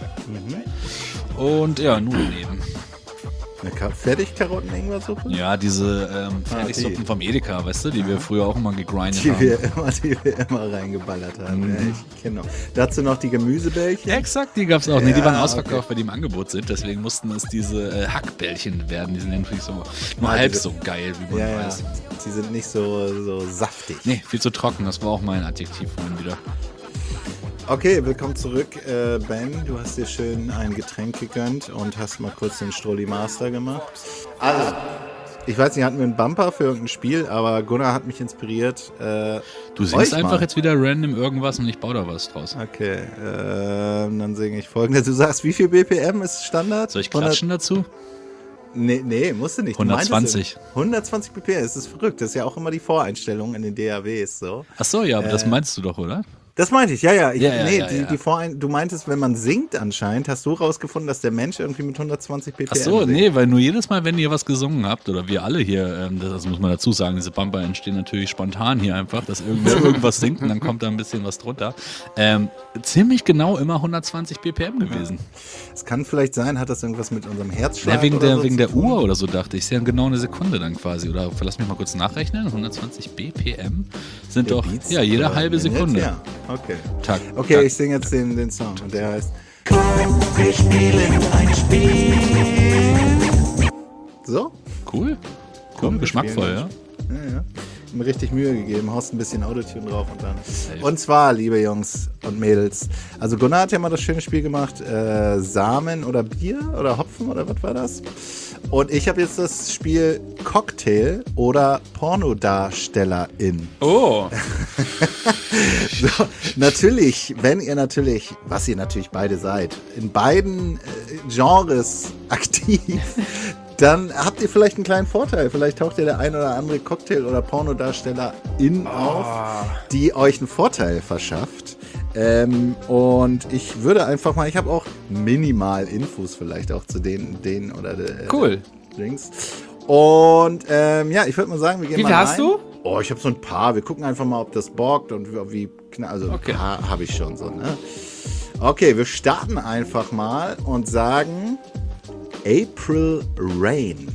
Und ja, Nudeln eben. Eine Ka Fertig-Karotten-Ingwer-Suppe? Ja, diese ähm, Fertigsuppen die. vom Edeka, weißt du, die wir früher auch immer gegrindet Die haben. wir, immer, die wir immer reingeballert haben. Ja, ich kenne noch. Dazu noch die Gemüsebällchen. Ja, exakt, die gab's auch. Nee, die Ja, waren ausverkauft, okay. weil die im Angebot sind. Deswegen mussten es diese äh, Hackbällchen werden. Die sind natürlich so nur Ah, halb diese- so geil, wie man Ja, ja. weiß. Die sind nicht so, so saftig. Nee, viel zu trocken. Das war auch mein Adjektiv vorhin wieder. Okay, willkommen zurück. Äh, Ben, du hast dir schön ein Getränk gegönnt und hast mal kurz den Strolli Master gemacht. Also, ich weiß nicht, hatten wir einen Bumper für irgendein Spiel, aber Gunnar hat mich inspiriert. Äh, Du singst euch einfach mal. jetzt wieder random irgendwas und ich baue da was draus. Okay, äh, dann singe ich folgendes. Du sagst, wie viel B P M ist Standard? Soll ich klatschen dazu? Nee, nee, musst du nicht. Du meintest hundertzwanzig. ja- hundertzwanzig B P M, das ist verrückt. Das ist ja auch immer die Voreinstellung in den D A Ws so. Ach so, ja, aber das meinst du doch, oder? Das meinte ich, ja, ja. Ich, Ja, ja, nee, ja, die, ja. die Vorein du meintest, wenn man singt anscheinend, hast du rausgefunden, dass der Mensch irgendwie mit hundertzwanzig B P M Ach so, singt. nee, weil nur jedes Mal, wenn ihr was gesungen habt, oder wir alle hier, ähm, das, das muss man dazu sagen, diese Bumper entstehen natürlich spontan hier einfach, dass irgendwer irgendwas singt und dann kommt da ein bisschen was drunter. Ähm, ziemlich genau immer hundertzwanzig B P M gewesen. Es kann vielleicht sein, hat das irgendwas mit unserem Herzschlag Ja, wegen oder der, so wegen zu der tun? Uhr oder so dachte ich. Ist ja genau eine Sekunde dann quasi. Oder lass mich mal kurz nachrechnen. hundertzwanzig B P M sind Der doch, Beats ja, jede oder halbe Minute? Sekunde. Ja, okay. Tag. Okay, Tag. ich singe jetzt den, den Song und der heißt Wir spielen ein Spiel. so. Cool. Cool, wir geschmackvoll, spielen ja. Ja, ja. Mir richtig Mühe gegeben, haust ein bisschen Autotune drauf und dann. Und zwar, liebe Jungs und Mädels, also Gunnar hat ja mal das schöne Spiel gemacht, äh, Samen oder Bier oder Hopfen oder was war das? Und ich habe jetzt das Spiel Cocktail oder Pornodarstellerin. Oh, So, natürlich, wenn ihr natürlich, was ihr natürlich beide seid, in beiden äh, Genres aktiv, dann habt ihr vielleicht einen kleinen Vorteil. Vielleicht taucht ja der ein oder andere Cocktail- oder Pornodarstellerin auf, die euch einen Vorteil verschafft. Ähm, und ich würde einfach mal, ich habe auch minimal Infos vielleicht auch zu denen, denen oder äh, cool. Drinks. Und ähm, ja, ich würde mal sagen, wir gehen Wie mal viel rein. hast du? Oh, ich habe so ein paar. Wir gucken einfach mal, ob das borgt und wie, wie kna- also Okay. ein paar habe ich schon so, ne? Okay, wir starten einfach mal und sagen April Rain.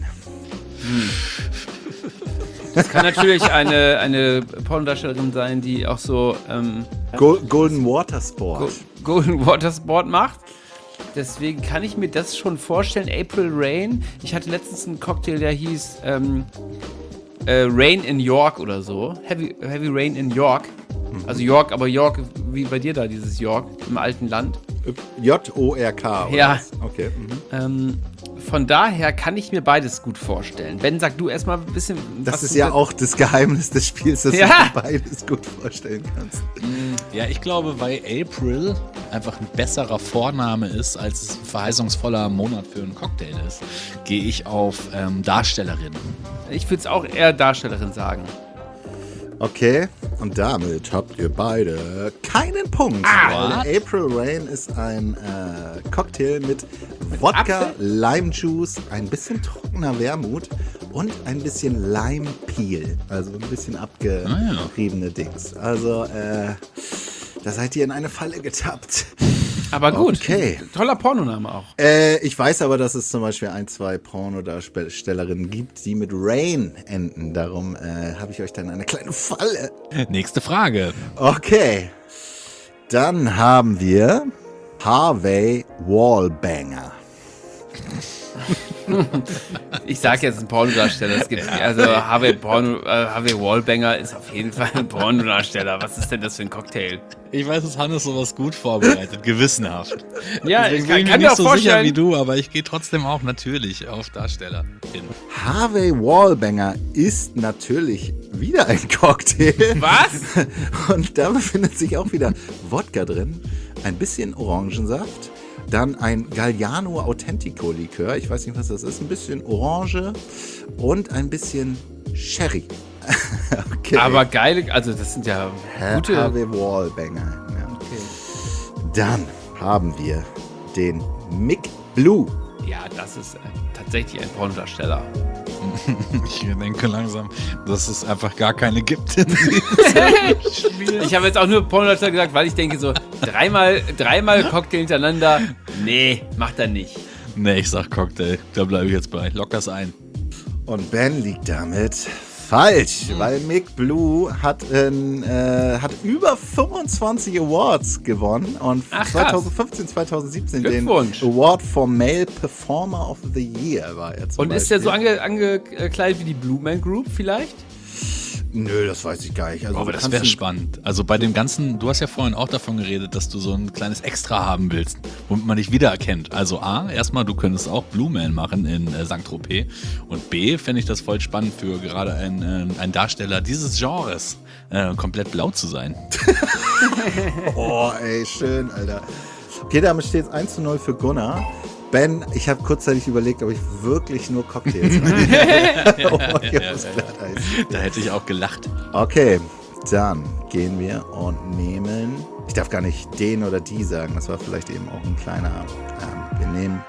Das kann natürlich eine, eine Pornodarstellerin sein, die auch so ähm, Go Golden Water Sport. Go Golden Water Sport macht. Deswegen kann ich mir das schon vorstellen. April Rain. Ich hatte letztens einen Cocktail, der hieß ähm, äh, Rain in York oder so. Heavy, Heavy Rain in York. Also York, aber York, wie bei dir da, dieses York im alten Land. J O R K. oder Ja. was? Okay. Mhm. Ähm, von daher kann ich mir beides gut vorstellen. Ben, sag du erstmal ein bisschen. Das was ist du ja da- auch das Geheimnis des Spiels, dass Ja. du dir beides gut vorstellen kannst. Ja, ich glaube, weil April einfach ein besserer Vorname ist, als es ein verheißungsvoller Monat für einen Cocktail ist, gehe ich auf ähm, Darstellerin. Ich würde es auch eher Darstellerin sagen. Okay, und damit habt ihr beide keinen Punkt. Ah, weil April Rain ist ein äh, Cocktail mit Wodka, Lime Juice, ein bisschen trockener Wermut und ein bisschen Lime Peel. Also ein bisschen abgeriebene Dings. Also, äh, da seid ihr in eine Falle getappt. Aber gut. Okay. Toller Pornoname auch. Äh, ich weiß aber, dass es zum Beispiel ein, zwei Pornodarstellerinnen gibt, die mit Rain enden. Darum äh, habe ich euch dann eine kleine Falle. Nächste Frage. Okay. Dann haben wir Harvey Wallbanger. Ich sag jetzt ein Pornodarsteller. Es gibt, also Harvey, Porno, äh, Harvey Wallbanger ist auf jeden Fall ein Pornodarsteller. Was ist denn das für ein Cocktail? Ich weiß, dass Hannes sowas gut vorbereitet, gewissenhaft. Ja, Deswegen ich bin kann, ich mir kann mir nicht auch so sicher vorstellen. wie du, aber ich gehe trotzdem auch natürlich auf Darsteller hin. Harvey Wallbanger ist natürlich wieder ein Cocktail. Was? Und da befindet sich auch wieder Wodka drin, ein bisschen Orangensaft, dann ein Galliano Authentico Likör, ich weiß nicht, was das ist, ein bisschen Orange und ein bisschen Sherry. Okay. Aber geile, also das sind ja gute. Harvey Wallbanger. Ja. Okay. Dann haben wir den Mick Blue. Ja, das ist äh, tatsächlich ein Pornodarsteller. Ich denke langsam, dass es einfach gar keine gibt. Ich habe jetzt auch nur Pornodarsteller gesagt, weil ich denke so, dreimal, dreimal Cocktail hintereinander, nee, macht er nicht. Nee, ich sag Cocktail. Da bleibe ich jetzt bei. Lockers ein. Und Ben liegt damit falsch, weil Mick Blue hat, in, äh, hat über fünfundzwanzig Awards gewonnen und Ach, krass. zwanzig fünfzehn, zwanzig siebzehn den Glückwunsch. Award for Male Performer of the Year war er zum Und ist der so Beispiel. ange, angekleidet wie die Blue Man Group vielleicht? Nö, das weiß ich gar nicht. Also, Aber du das kannst wäre ihn- spannend. Also bei dem Ganzen, du hast ja vorhin auch davon geredet, dass du so ein kleines Extra haben willst, womit man dich wiedererkennt. Also A, erstmal, du könntest auch Blue Man machen in äh, Sankt Tropez. Und B, fände ich das voll spannend für gerade einen, äh, einen Darsteller dieses Genres, äh, komplett blau zu sein. Oh, ey, schön, Alter. Okay, damit steht es eins zu null für Gunnar. Ben, ich habe kurzzeitig überlegt, ob ich wirklich nur Cocktails mache. Oh, ich muss Glatteis. Da hätte ich auch gelacht. Okay, dann gehen wir und nehmen. Ich darf gar nicht den oder die sagen, das war vielleicht eben auch ein kleiner. Ähm, wir nehmen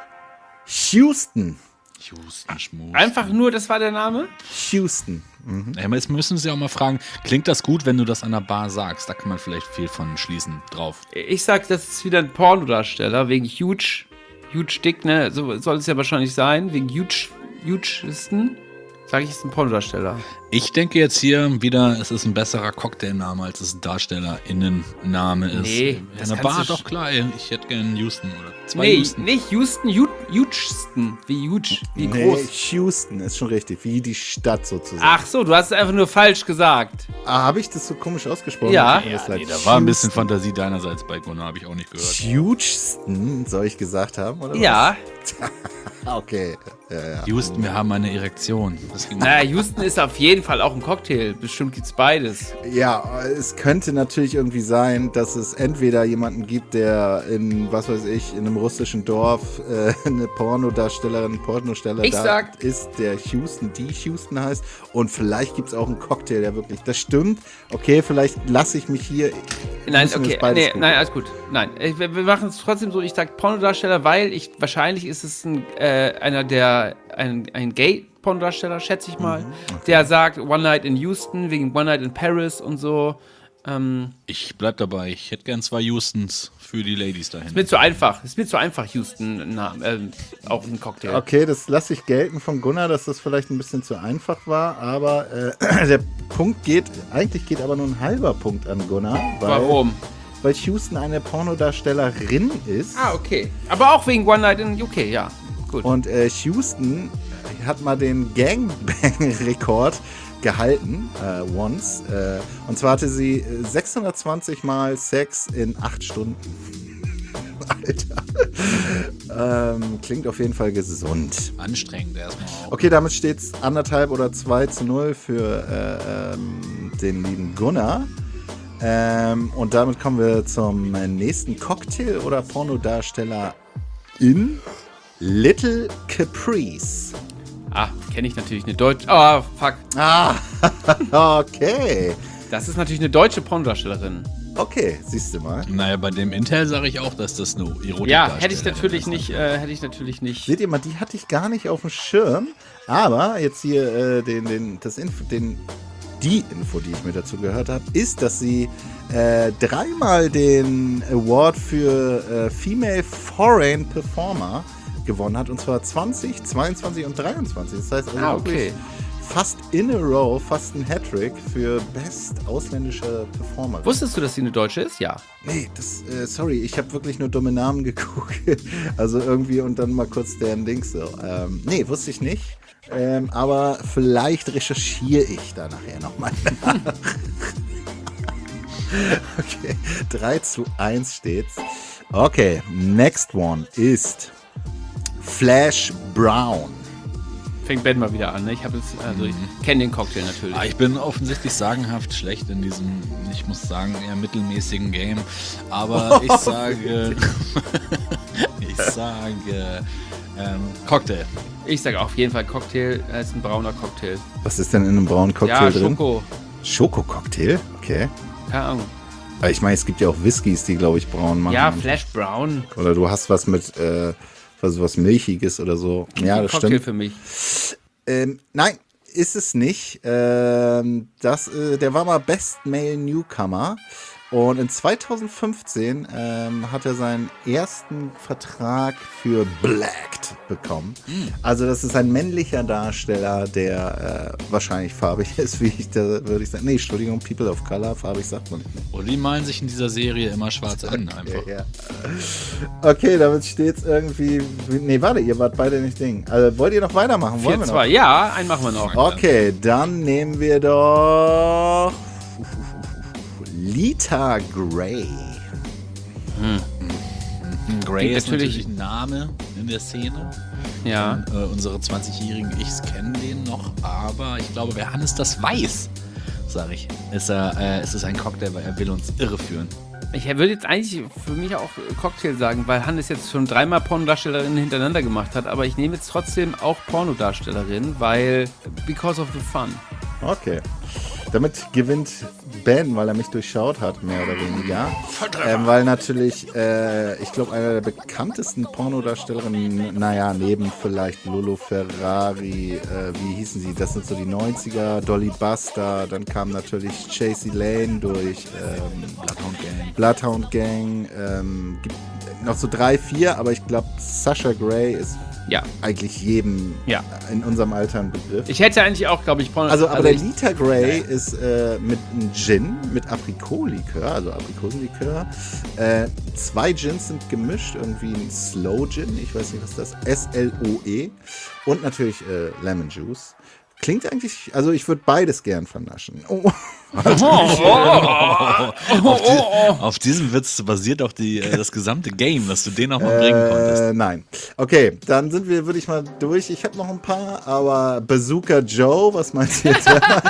Houston. Houston, Schmus. Einfach nur, das war der Name? Houston. Ja, aber jetzt müssen Sie auch mal fragen, klingt das gut, wenn du das an der Bar sagst? Da kann man vielleicht viel von schließen drauf. Ich sag, das ist wieder ein Pornodarsteller, wegen Huge, Huge Dick, ne? So soll es ja wahrscheinlich sein, wegen Huge, Hugesten. Sag ich, ist ein Pornodarsteller. Ich denke jetzt hier wieder, es ist ein besserer Cocktailname, als es ein DarstellerInnenname ist. Nee, In das der kannst Bar du sch- doch klar, ich hätte gerne Houston oder zwei Nee, Houston. nicht Houston, Hu- Hugesten. Wie huge, wie Nee, groß. Houston ist schon richtig, wie die Stadt sozusagen. Ach so, du hast es einfach nur falsch gesagt. Ah, habe ich das so komisch ausgesprochen? Ja. Tut mir Ja, das leid. nee, da war ein bisschen Houston. Fantasie deinerseits bei Gunnar, habe ich auch nicht gehört. Houston, soll ich gesagt haben, oder Ja. was? Okay. Ja, ja. Houston, wir haben eine Erektion. Das ging Naja, Houston ist auf jeden Fall auch ein Cocktail. Bestimmt gibt's beides. Ja, es könnte natürlich irgendwie sein, dass es entweder jemanden gibt, der in, was weiß ich, in einem russischen Dorf äh, eine Pornodarstellerin, Pornosteller Ich da sag- ist, der Houston, die Houston heißt. Und vielleicht gibt es auch einen Cocktail, der wirklich, das stimmt. Okay, vielleicht lasse ich mich hier. Nein, müssen wir okay, das beides nee, gucken. nein, alles gut. Nein, ich, wir wir machen es trotzdem so, ich sag Pornodarsteller, weil ich, wahrscheinlich ist es ein, äh, einer der, ein, ein Gay-Pornodarsteller, schätze ich mal, der sagt One Night in Houston, wegen One Night in Paris und so. Ähm, Ich bleib dabei, ich hätte gern zwei Houstons für die Ladies dahin. ist mir zu einfach, ist mir zu einfach, Houston, na, ähm, auch ein Cocktail. Okay, das lasse ich gelten von Gunnar, dass das vielleicht ein bisschen zu einfach war, aber äh, der Punkt geht, eigentlich geht aber nur ein halber Punkt an Gunnar. Weil, Warum? Weil Houston eine Pornodarstellerin ist. Ah, okay. Aber auch wegen One Night in U K, ja. Gut. Und äh, Houston hat mal den Gangbang-Rekord gehalten, äh, once. Äh, und zwar hatte sie äh, sechshundertzwanzig Mal Sex in acht Stunden. Alter. ähm, klingt auf jeden Fall gesund. Anstrengend erstmal auch. Okay, damit steht es anderthalb oder zwei zu null für äh, ähm, den lieben Gunnar. Ähm, und damit kommen wir zum äh, nächsten Cocktail oder Pornodarsteller in Little Caprice. Ah, kenne ich natürlich eine deutsche. Oh, fuck. Ah, okay. Das ist natürlich eine deutsche Pornodarstellerin. Okay, siehst du mal. Naja, bei dem Intel sage ich auch, dass das eine Erotik Ja, hätte ich natürlich nicht, äh, hätte ich natürlich nicht. Seht ihr mal, die hatte ich gar nicht auf dem Schirm. Aber jetzt hier äh, den, den, das Inf den die Info, die ich mir dazu gehört habe, ist, dass sie äh, dreimal den Award für äh, Female Foreign Performer gewonnen hat, und zwar zwanzig, zweiundzwanzig und dreiundzwanzig. Das heißt also Ah, wirklich okay. fast in a row, fast ein Hattrick für best ausländische Performer. Wusstest du, dass sie eine Deutsche ist? Ja. Nee, das, äh, sorry, ich habe wirklich nur dumme Namen geguckt. Also irgendwie und dann mal kurz deren Dings so. Ähm, nee, wusste ich nicht. Ähm, aber vielleicht recherchiere ich da nachher nochmal nach. Okay, drei zu eins steht's. Okay, next one ist Flash Brown. Fängt Ben mal wieder an, ne? Ich habe jetzt, also ich kenne den Cocktail natürlich. Ah, ich bin offensichtlich sagenhaft schlecht in diesem, ich muss sagen, eher mittelmäßigen Game. Aber ich sage, ich sage, ähm, Cocktail. Ich sage auf jeden Fall Cocktail, er ist ein brauner Cocktail. Was ist denn in einem braunen Cocktail Ja, drin? Schoko. Schoko-Cocktail? Okay. Keine Ahnung. Aber ich meine, es gibt ja auch Whiskys, die, glaube ich, braun machen. Ja, Flash Brown. Oder du hast was mit, äh, was, was Milchiges oder so. Ja, Ein das Cocktail stimmt. für mich. Ähm, nein, ist es nicht. Ähm, das, äh, der war mal Best Male Newcomer. Und in zweitausendfünfzehn ähm, hat er seinen ersten Vertrag für Blacked bekommen. Also das ist ein männlicher Darsteller, der äh, wahrscheinlich farbig ist, wie ich da würde ich sagen. Nee, Entschuldigung, People of Color, farbig sagt man. Und die malen sich in dieser Serie immer schwarz an, einfach. Ja, ja. Okay, damit steht's irgendwie. Nee, warte, ihr wart beide nicht Ding. Also wollt ihr noch weitermachen? Wollen vier wir zwei. noch? Ja, einen machen wir noch. Okay, dann nehmen wir doch Lita Gray. Grey ist natürlich- natürlich ein Name in der Szene. Ja. Äh, unsere zwanzigjährigen Ichs kennen den noch, aber ich glaube, wer Hannes das weiß, sage ich, ist, er, äh, ist es ein Cocktail, weil er will uns irreführen. Ich würde jetzt eigentlich für mich auch Cocktail sagen, weil Hannes jetzt schon dreimal Pornodarstellerinnen hintereinander gemacht hat, aber ich nehme jetzt trotzdem auch Pornodarstellerin, weil because of the fun. Okay. Damit gewinnt Ben, weil er mich durchschaut hat, mehr oder weniger. Ähm, weil natürlich, äh, ich glaube, einer der bekanntesten Pornodarstellerinnen, naja, neben vielleicht Lolo Ferrari, äh, wie hießen sie? Das sind so die neunziger, Dolly Buster, dann kam natürlich Chasey Lane durch ähm, Bloodhound Gang. Bloodhound Gang, ähm, gibt noch so drei, vier, aber ich glaube, Sasha Grey ist Ja. eigentlich jedem Ja. in unserem Alter ein Begriff. Ich hätte eigentlich auch, glaube ich, Porno... Also, aber der ich- Lita Grey ist äh, mit einem Gin, mit Aprikot-Likör, also Aprikosenlikör. Äh, zwei Gins sind gemischt, irgendwie ein Slow Gin, ich weiß nicht, was das ist, S L O E. Und natürlich äh, Lemon Juice. Klingt eigentlich, also ich würde beides gern vernaschen. Oh. Auf, die, auf diesem Witz basiert auch die, äh, das gesamte Game, dass du den auch mal bringen konntest. Äh, nein. Okay, dann sind wir, würde ich mal durch. Ich habe noch ein paar, aber Bazooka Joe, was meinst du jetzt?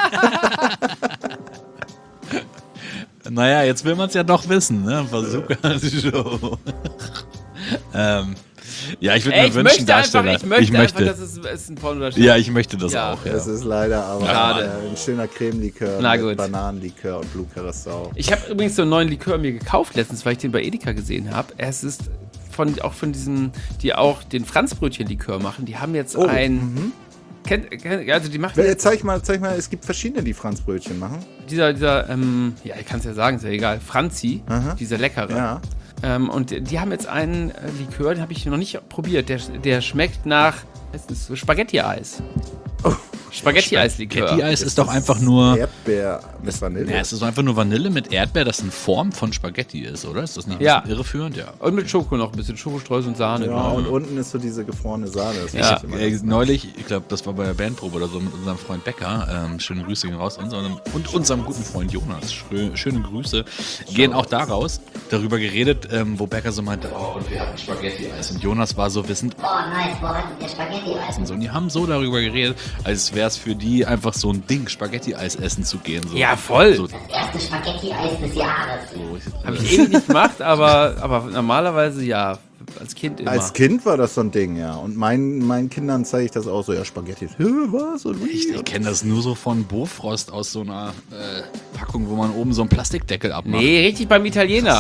Naja, jetzt will man es ja doch wissen, ne? Bazooka Joe. ähm, ja, ich würde Ey, mir ich wünschen, möchte einfach, Darsteller. ich möchte, ich möchte. einfach, dass es, es ein Pornodarsteller Ja, ich möchte das Ja. auch, ja. Das ist leider aber Schade. äh, ein schöner Cremelikör Na mit gut. Bananenlikör und Blue Curacao. Ich habe übrigens so einen neuen Likör mir gekauft letztens, weil ich den bei Edeka gesehen habe. Es ist von, auch von diesen, die auch den Franzbrötchen-Likör machen. Die haben jetzt Oh, ein... Kennt, kennt, also die machen Äh, jetzt Zeig mal, zeig mal, es gibt verschiedene, die Franzbrötchen machen. dieser, dieser ähm, ja, ich kann es ja sagen, ist ja egal, Franzi, Aha. dieser leckere. Ja. Ähm, und die haben jetzt einen äh, Likör, den habe ich noch nicht probiert. Der, der schmeckt nach was ist so Spaghetti-Eis. Oh. Spaghetti-Eis-Likör. Spaghetti-Eis ist doch einfach nur. Erdbeer mit Vanille. Ja, es ist doch einfach nur Vanille mit Erdbeer, das in Form von Spaghetti ist, oder? Ist das nicht ein Ja. bisschen irreführend? Ja. Und mit Schoko noch ein bisschen. Schokostreusel und Sahne. Ja, genau. und unten ist so diese gefrorene Sahne. Das Ja. finde ich immer Äh, ganz neulich, ich glaube, das war bei der Bandprobe oder so mit unserem Freund Becker. Ähm, schöne Grüße gehen raus. Unserem, und unserem guten Freund Jonas. Schö, schöne Grüße. Gehen auch da raus. Darüber geredet, ähm, wo Becker so meinte, oh, und wir hatten Spaghetti-Eis. Und Jonas war so wissend, Oh, nice, wo hattet ihr Spaghetti-Eis? und so. Und die haben so darüber geredet, als wäre es für die einfach so ein Ding, Spaghetti-Eis essen zu gehen. So. Ja, voll. So, Erste Spaghetti-Eis des Jahres. so, Habe ich ewig nicht gemacht, aber, aber normalerweise ja. Als Kind immer. Als Kind war das so ein Ding, ja. Und mein, meinen Kindern zeige ich das auch so, ja, Spaghetti. Hä, was? Und wie? Ich, ich kenne das nur so von Bofrost aus so einer äh, Packung, wo man oben so einen Plastikdeckel abmacht. Nee, richtig beim Italiener.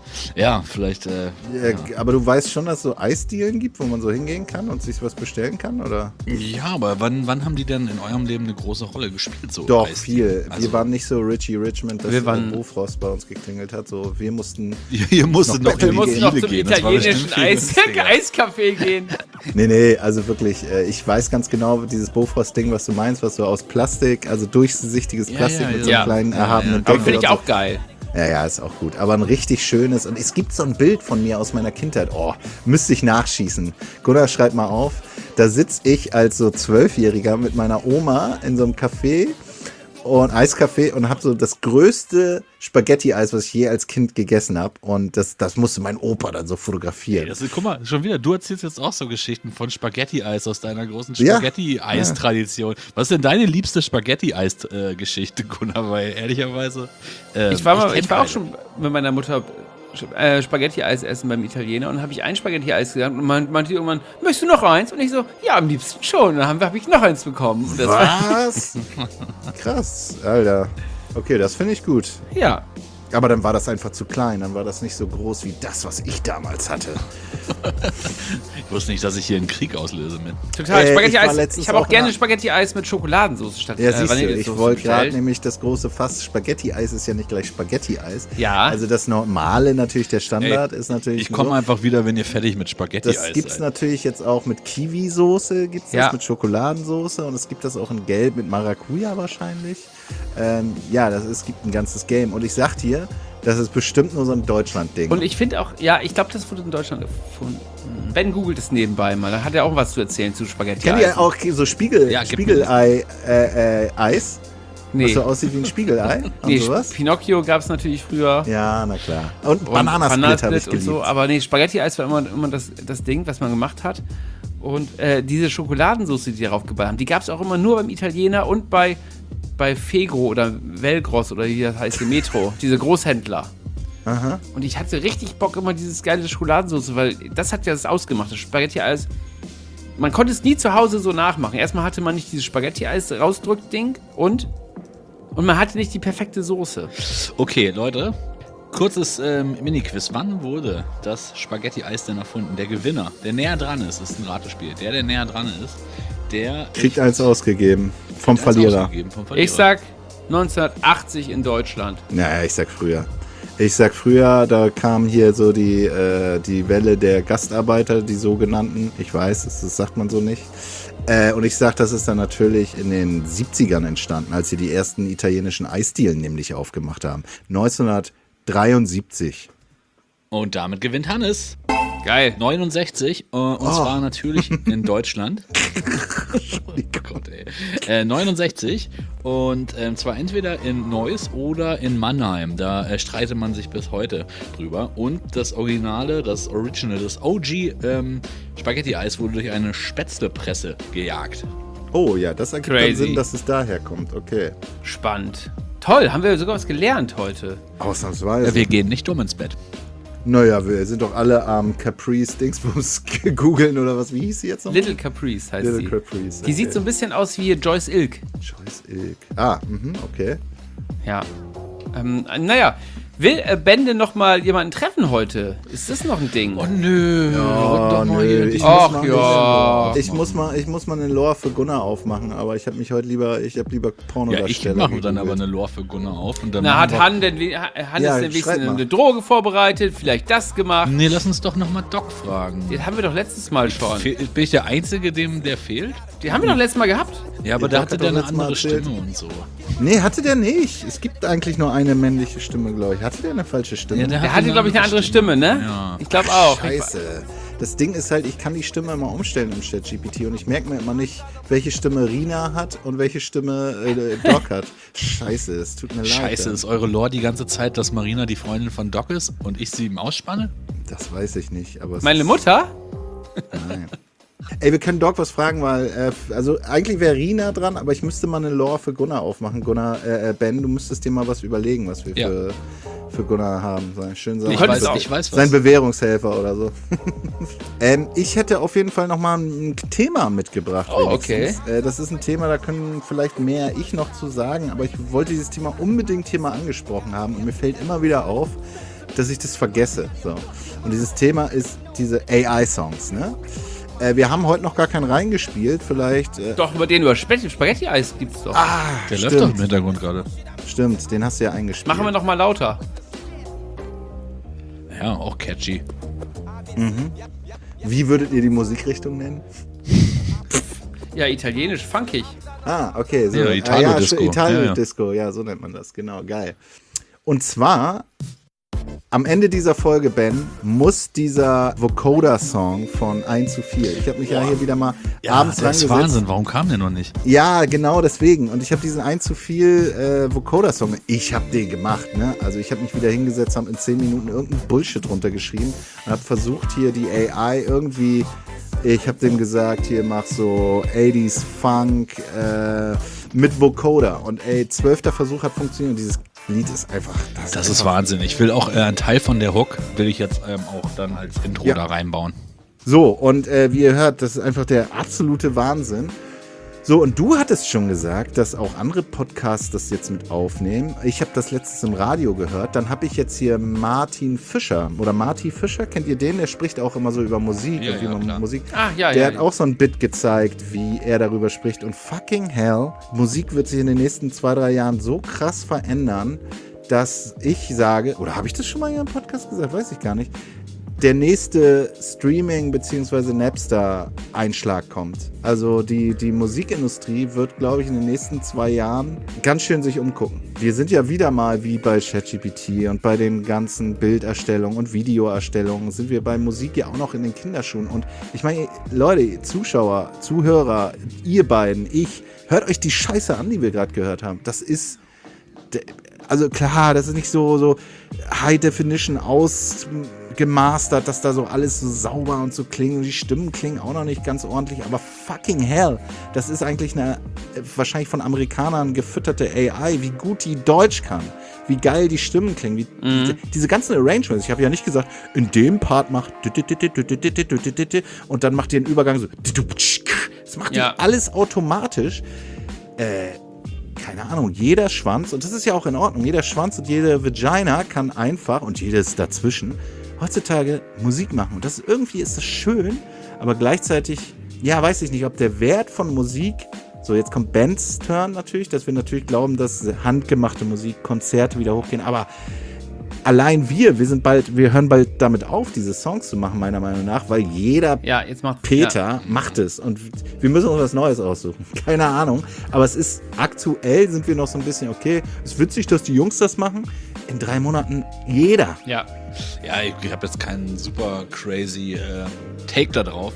Ja, vielleicht. Äh, Ja, aber du weißt schon, dass es so Eisdielen gibt, wo man so hingehen kann und sich was bestellen kann, oder? ja, aber wann, wann haben die denn in eurem Leben eine große Rolle gespielt? So Doch, Eis- viel. Also, wir waren nicht so Richie Richmond, dass Wir wir waren- Bofrost bei uns geklingelt hat. So, wir mussten. Ihr, ihr musstet noch, noch- in Wir die mussten noch Diele zum gehen. Das war italienischen bestimmt viel Eis günstiger. Eiscafé gehen. Nee, nee, also wirklich, äh, ich weiß ganz genau, dieses Bofrost-Ding, was du meinst, was so aus Plastik, also durchsichtiges Ja, Plastik ja, mit ja. so einem Ja. kleinen Ja, erhabenen ja. Deckel. Aber finde ich und auch geil. So. Ja, ja, ist auch gut. Aber ein richtig schönes, und es gibt so ein Bild von mir aus meiner Kindheit. Oh, müsste ich nachschießen. Gunnar, schreib mal auf. Da sitze ich als so Zwölfjähriger mit meiner Oma in so einem Café und Eiscafé und habe so das größte Spaghetti-Eis, was ich je als Kind gegessen habe. Und das, das musste mein Opa dann so fotografieren. Das ist, guck mal, schon wieder, du erzählst jetzt auch so Geschichten von Spaghetti-Eis aus deiner großen Ja. Spaghetti-Eis-Tradition. Was ist denn deine liebste Spaghetti-Eis-Geschichte, Gunnar? Weil ehrlicherweise. ähm, Ich war, mal, kenn ich war auch keine. schon mit meiner Mutter äh, Spaghetti-Eis essen beim Italiener und habe ich ein Spaghetti-Eis gegessen und man, meinte irgendwann, möchtest du noch eins? Und ich so, ja, am liebsten schon. Und dann habe hab ich noch eins bekommen. Und das war, Was? Krass, Alter. Okay, das finde ich gut. ja. Aber dann war das einfach zu klein. Dann war das nicht so groß wie das, was ich damals hatte. Ich wusste nicht, dass ich hier einen Krieg auslöse mit. Total. Äh, ich war Spaghetti-Eis. letztens Ich habe auch auch gerne mal- Spaghetti-Eis mit Schokoladensauce statt Ja, äh, siehst du, Vanillesoße ich wollte gerade bestellt. nämlich das große Fass. Spaghetti-Eis ist ja nicht gleich Spaghetti-Eis. Ja. Also das Normale, natürlich der Standard, ist natürlich Ich komme so. einfach wieder, wenn ihr fertig mit Spaghetti-Eis Das gibt's seid. natürlich jetzt auch mit Kiwi-Soße, gibt's das Ja. mit Schokoladensoße und es gibt das auch in Gelb mit Maracuja wahrscheinlich. Ähm, ja, das, es gibt ein ganzes Game. Und ich sag dir, das ist bestimmt nur so ein Deutschland-Ding. Und ich finde auch, ja, ich glaube, das wurde in Deutschland gefunden. Ben googelt es nebenbei mal, dann hat er auch was zu erzählen zu Spaghetti. Kennt ihr auch so Spiegel, Ja, gib mir Spiegelei, äh, äh, Eis? Nee, Was so aussieht wie ein Spiegelei? Und nee sowas? Pinocchio gab es natürlich früher. Ja, na klar. Und Und Bananasplit habe ich und geliebt. so, aber nee, Spaghetti-Eis war immer, immer das, das Ding, was man gemacht hat. Und äh, diese Schokoladensauce, die die darauf geballert haben, die gab es auch immer nur beim Italiener und bei, bei Fegro oder Velgros oder wie das heißt, die Metro, diese Großhändler. Aha. Und ich hatte richtig Bock immer dieses geile Schokoladensauce, weil das hat ja das ausgemacht, das Spaghetti-Eis. Man konnte es nie zu Hause so nachmachen. Erstmal hatte man nicht dieses Spaghetti-Eis rausdrückt-Ding und, und man hatte nicht die perfekte Soße. Okay, Leute. Kurzes ähm, Mini-Quiz. Wann wurde das Spaghetti-Eis denn erfunden? Der Gewinner, der näher dran ist, ist ein Ratespiel. Der, der näher dran ist, der Kriegt eins ausgegeben. Vom kriegt eins Verlierer. ausgegeben, vom Verlierer. Ich sag neunzehnhundertachtzig in Deutschland. Naja, ich sag früher. Ich sag früher, da kam hier so die, äh, die Welle der Gastarbeiter, die sogenannten. Ich weiß, das, das sagt man so nicht. Äh, und ich sag, das ist dann natürlich in den siebzigern entstanden, als sie die ersten italienischen Eisdielen nämlich aufgemacht haben. neunzehnhundertdreiundsiebzig. Und damit gewinnt Hannes. Geil. neunundsechzig. Äh, und Oh. zwar natürlich in Deutschland. Gott, ey. Äh, neunundsechzig. Und ähm, zwar entweder in Neuss oder in Mannheim. Da äh, streitet man sich bis heute drüber. Und das Originale, das Original, das O G ähm, Spaghetti-Eis wurde durch eine Spätzlepresse gejagt. Oh ja, das ergibt dann Crazy. Sinn, dass es daher kommt. Okay. Spannend. Toll, haben wir sogar was gelernt heute. Ausnahmsweise. Wir gehen nicht dumm ins Bett. Naja, wir sind doch alle am Caprice Dingsbums googeln oder was. Wie hieß sie jetzt noch? Little Caprice heißt Little sie. Caprice. Die sieht so ein bisschen aus wie Joyce Ilk. Joyce Ilk. Ah, mhm, okay. Ja. Ähm, naja, will äh, Ben denn noch mal jemanden treffen heute? Ist das noch ein Ding? Oh nö. Oh, nö, ich Ach, muss mal, ja. Ich, ich muss mal, ich muss mal eine Lore für Gunnar aufmachen, aber ich habe mich heute lieber, ich habe lieber Ja, ich Pornodarsteller. mache dann gegoogelt. aber eine Lore für Gunnar auf. Und dann Na, machen hat wir- Han denn, we- Ha- Hannes Ja, denn schreib wenigstens mal. eine Droge vorbereitet? Vielleicht das gemacht? Nee, lass uns doch nochmal Doc fragen. Den haben wir doch letztes Mal schon. Fe- Bin ich der Einzige, dem der fehlt? Den haben wir doch letztes Mal gehabt. Ja, aber Der da Doc hatte hat der doch eine letztes Mal andere erzählt. Stimme und so. Nee, hatte der nicht. Es gibt eigentlich nur eine männliche Stimme, glaube ich. Hatte der eine falsche Stimme? Ja, der Der hatte, glaube ich, eine andere Stimme, ne? Ja. Ich glaube auch. Scheiße. Das Ding ist halt, ich kann die Stimme immer umstellen im ChatGPT und ich merke mir immer nicht, welche Stimme Rina hat und welche Stimme äh, Doc hat. Scheiße, es tut mir leid. Scheiße, ja. ist eure Lore die ganze Zeit, dass Marina die Freundin von Doc ist und ich sie ihm ausspanne? Das weiß ich nicht, aber es Meine ist- Mutter? Nein. Ey, wir können Doc was fragen, weil, äh, also eigentlich wäre Rina dran, aber ich müsste mal eine Lore für Gunnar aufmachen. Gunnar, äh, äh, Ben, du müsstest dir mal was überlegen, was wir Ja. für, für Gunnar haben. So, schön sein, Ich könntest weiß, auch- ich weiß was. sein Bewährungshelfer oder so. ähm, ich hätte auf jeden Fall nochmal ein Thema mitgebracht. Oh, wenigstens. Äh, das ist ein Thema, da können vielleicht mehr ich noch zu sagen, aber ich wollte dieses Thema unbedingt hier mal angesprochen haben und mir fällt immer wieder auf, dass ich das vergesse. So. Und dieses Thema ist diese A I-Songs, ne? Äh, wir haben heute noch gar keinen reingespielt, vielleicht. Äh, Doch, über den über Spaghetti- Spaghetti-Eis gibt's doch. ah, Der stimmt, läuft doch im Hintergrund gerade. stimmt, den hast du ja eingespielt. Machen wir noch mal lauter. Ja, auch catchy. Wie würdet ihr die Musikrichtung nennen? Ja, italienisch, funkig. Ah, okay. So. Ja, Italo-Disco. Ah, ja, Italo-Disco, Ja, ja, so nennt man das, genau, geil. Und zwar, am Ende dieser Folge, Ben, muss dieser Vocoder-Song von eins zu viel. Ich habe mich ja hier wieder mal abends das ist rangesetzt. Wahnsinn, warum kam der noch nicht? Ja, genau deswegen. Und ich habe diesen eins zu viel äh, Vocoder-Song, ich habe den gemacht, ne? Also ich habe mich wieder hingesetzt, habe in zehn Minuten irgendeinen Bullshit runtergeschrieben und habe versucht, hier die A I irgendwie, ich habe dem gesagt, hier mach so achtziger Funk äh, mit Vocoder. Und ey, zwölfter Versuch hat funktioniert und dieses Lied ist einfach... Das, Das ist ist einfach, Wahnsinn. Ich will auch äh, einen Teil von der Hook, will ich jetzt ähm, auch dann als Intro Ja. da reinbauen. So, und äh, wie ihr hört, das ist einfach der absolute Wahnsinn. So, und du hattest schon gesagt, dass auch andere Podcasts das jetzt mit aufnehmen. Ich habe das letztens im Radio gehört. Dann habe ich jetzt hier Martin Fischer oder Marty Fischer, kennt ihr den? Der spricht auch immer so über Musik Ja, und wie ja, man klar. Musik. Ah, ja, Der ja. hat auch so ein Bit gezeigt, wie er darüber spricht. Und fucking hell, Musik wird sich in den nächsten zwei, drei Jahren so krass verändern, dass ich sage, oder habe ich das schon mal hier im Podcast gesagt? Weiß ich gar nicht. Der nächste Streaming- bzw. Napster-Einschlag kommt. Also die, die Musikindustrie wird, glaube ich, in den nächsten zwei Jahren ganz schön sich umgucken. Wir sind ja wieder mal wie bei ChatGPT und bei den ganzen Bilderstellungen und Videoerstellungen sind wir bei Musik ja auch noch in den Kinderschuhen. Und ich meine, Leute, Zuschauer, Zuhörer, ihr beiden, ich, hört euch die Scheiße an, die wir gerade gehört haben. Das ist... Also klar, das ist nicht so, so High Definition ausgemastert, dass da so alles so sauber und so klingt und die Stimmen klingen auch noch nicht ganz ordentlich, aber fucking hell, das ist eigentlich eine wahrscheinlich von Amerikanern gefütterte A I, wie gut die Deutsch kann, wie geil die Stimmen klingen, wie Mhm. diese, diese ganzen Arrangements. Ich habe ja nicht gesagt, in dem Part macht und dann macht die den Übergang so, das macht die Ja. alles automatisch. Äh, keine Ahnung, jeder Schwanz, und das ist ja auch in Ordnung, jeder Schwanz und jede Vagina kann einfach, und jedes dazwischen, heutzutage Musik machen. Und das irgendwie ist das schön, aber gleichzeitig, ja, weiß ich nicht, ob der Wert von Musik, so jetzt kommt Bands Turn natürlich, dass wir natürlich glauben, dass handgemachte Musik, Konzerte wieder hochgehen, aber allein wir, wir sind bald, wir hören bald damit auf, diese Songs zu machen, meiner Meinung nach, weil jeder Ja, jetzt macht Peter Ja. macht es und wir müssen uns was Neues aussuchen. Keine Ahnung. Aber es ist aktuell sind wir noch so ein bisschen, okay, es ist witzig, dass die Jungs das machen. In drei Monaten jeder. Ja. Ja, ich habe jetzt keinen super crazy äh, Take da drauf.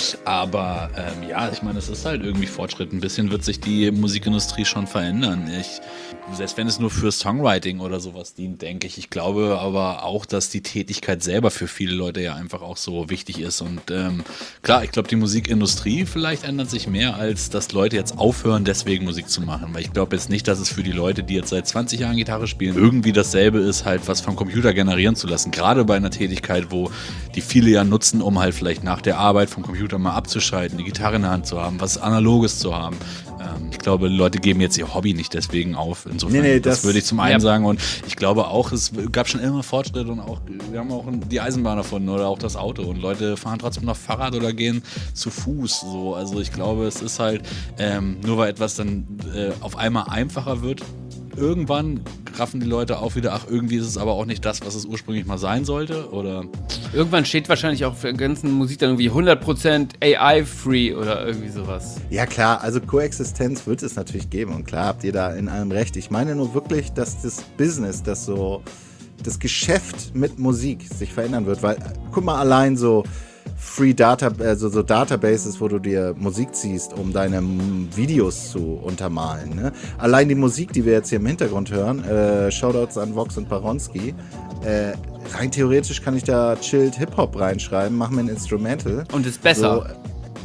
Aber ähm, ja, ich meine, es ist halt irgendwie Fortschritt. Ein bisschen wird sich die Musikindustrie schon verändern. Ich, selbst wenn es nur für Songwriting oder sowas dient, denke ich. Ich glaube aber auch, dass die Tätigkeit selber für viele Leute ja einfach auch so wichtig ist. Und ähm, klar, ich glaube, die Musikindustrie vielleicht ändert sich mehr, als dass Leute jetzt aufhören, deswegen Musik zu machen. Weil ich glaube jetzt nicht, dass es für die Leute, die jetzt seit zwanzig Jahren Gitarre spielen, irgendwie dasselbe ist, halt was vom Computer generieren zu lassen. Gerade bei einer Tätigkeit, wo die viele ja nutzen, um halt vielleicht nach der Arbeit vom Computer mal abzuschalten, die Gitarre in der Hand zu haben, was Analoges zu haben. Ähm, ich glaube, Leute geben jetzt ihr Hobby nicht deswegen auf. Insofern, Nee, nee, das, das- würde ich zum einen Ja. sagen. Und ich glaube auch, es gab schon immer Fortschritte und auch, wir haben auch die Eisenbahn erfunden oder auch das Auto. Und Leute fahren trotzdem noch Fahrrad oder gehen zu Fuß. So. Also ich glaube, es ist halt, ähm, nur weil etwas dann äh, auf einmal einfacher wird, irgendwann raffen die Leute auch wieder, ach, irgendwie ist es aber auch nicht das, was es ursprünglich mal sein sollte, oder? Irgendwann steht wahrscheinlich auch für die ganzen Musik dann irgendwie hundert Prozent A I-free oder irgendwie sowas. Ja klar, also Koexistenz wird es natürlich geben und klar habt ihr da in allem recht. Ich meine nur wirklich, dass das Business, das so, das Geschäft mit Musik sich verändern wird, weil guck mal allein so Free Data, also so Databases, wo du dir Musik ziehst, um deine M- Videos zu untermalen. Ne? Allein die Musik, die wir jetzt hier im Hintergrund hören, äh, Shoutouts an Vox und Baronski, äh, rein theoretisch kann ich da chilled Hip-Hop reinschreiben, machen wir ein Instrumental. Und ist besser.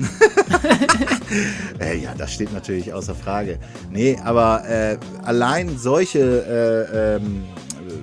So, äh, ja, das steht natürlich außer Frage. Nee, aber äh, allein solche äh, ähm,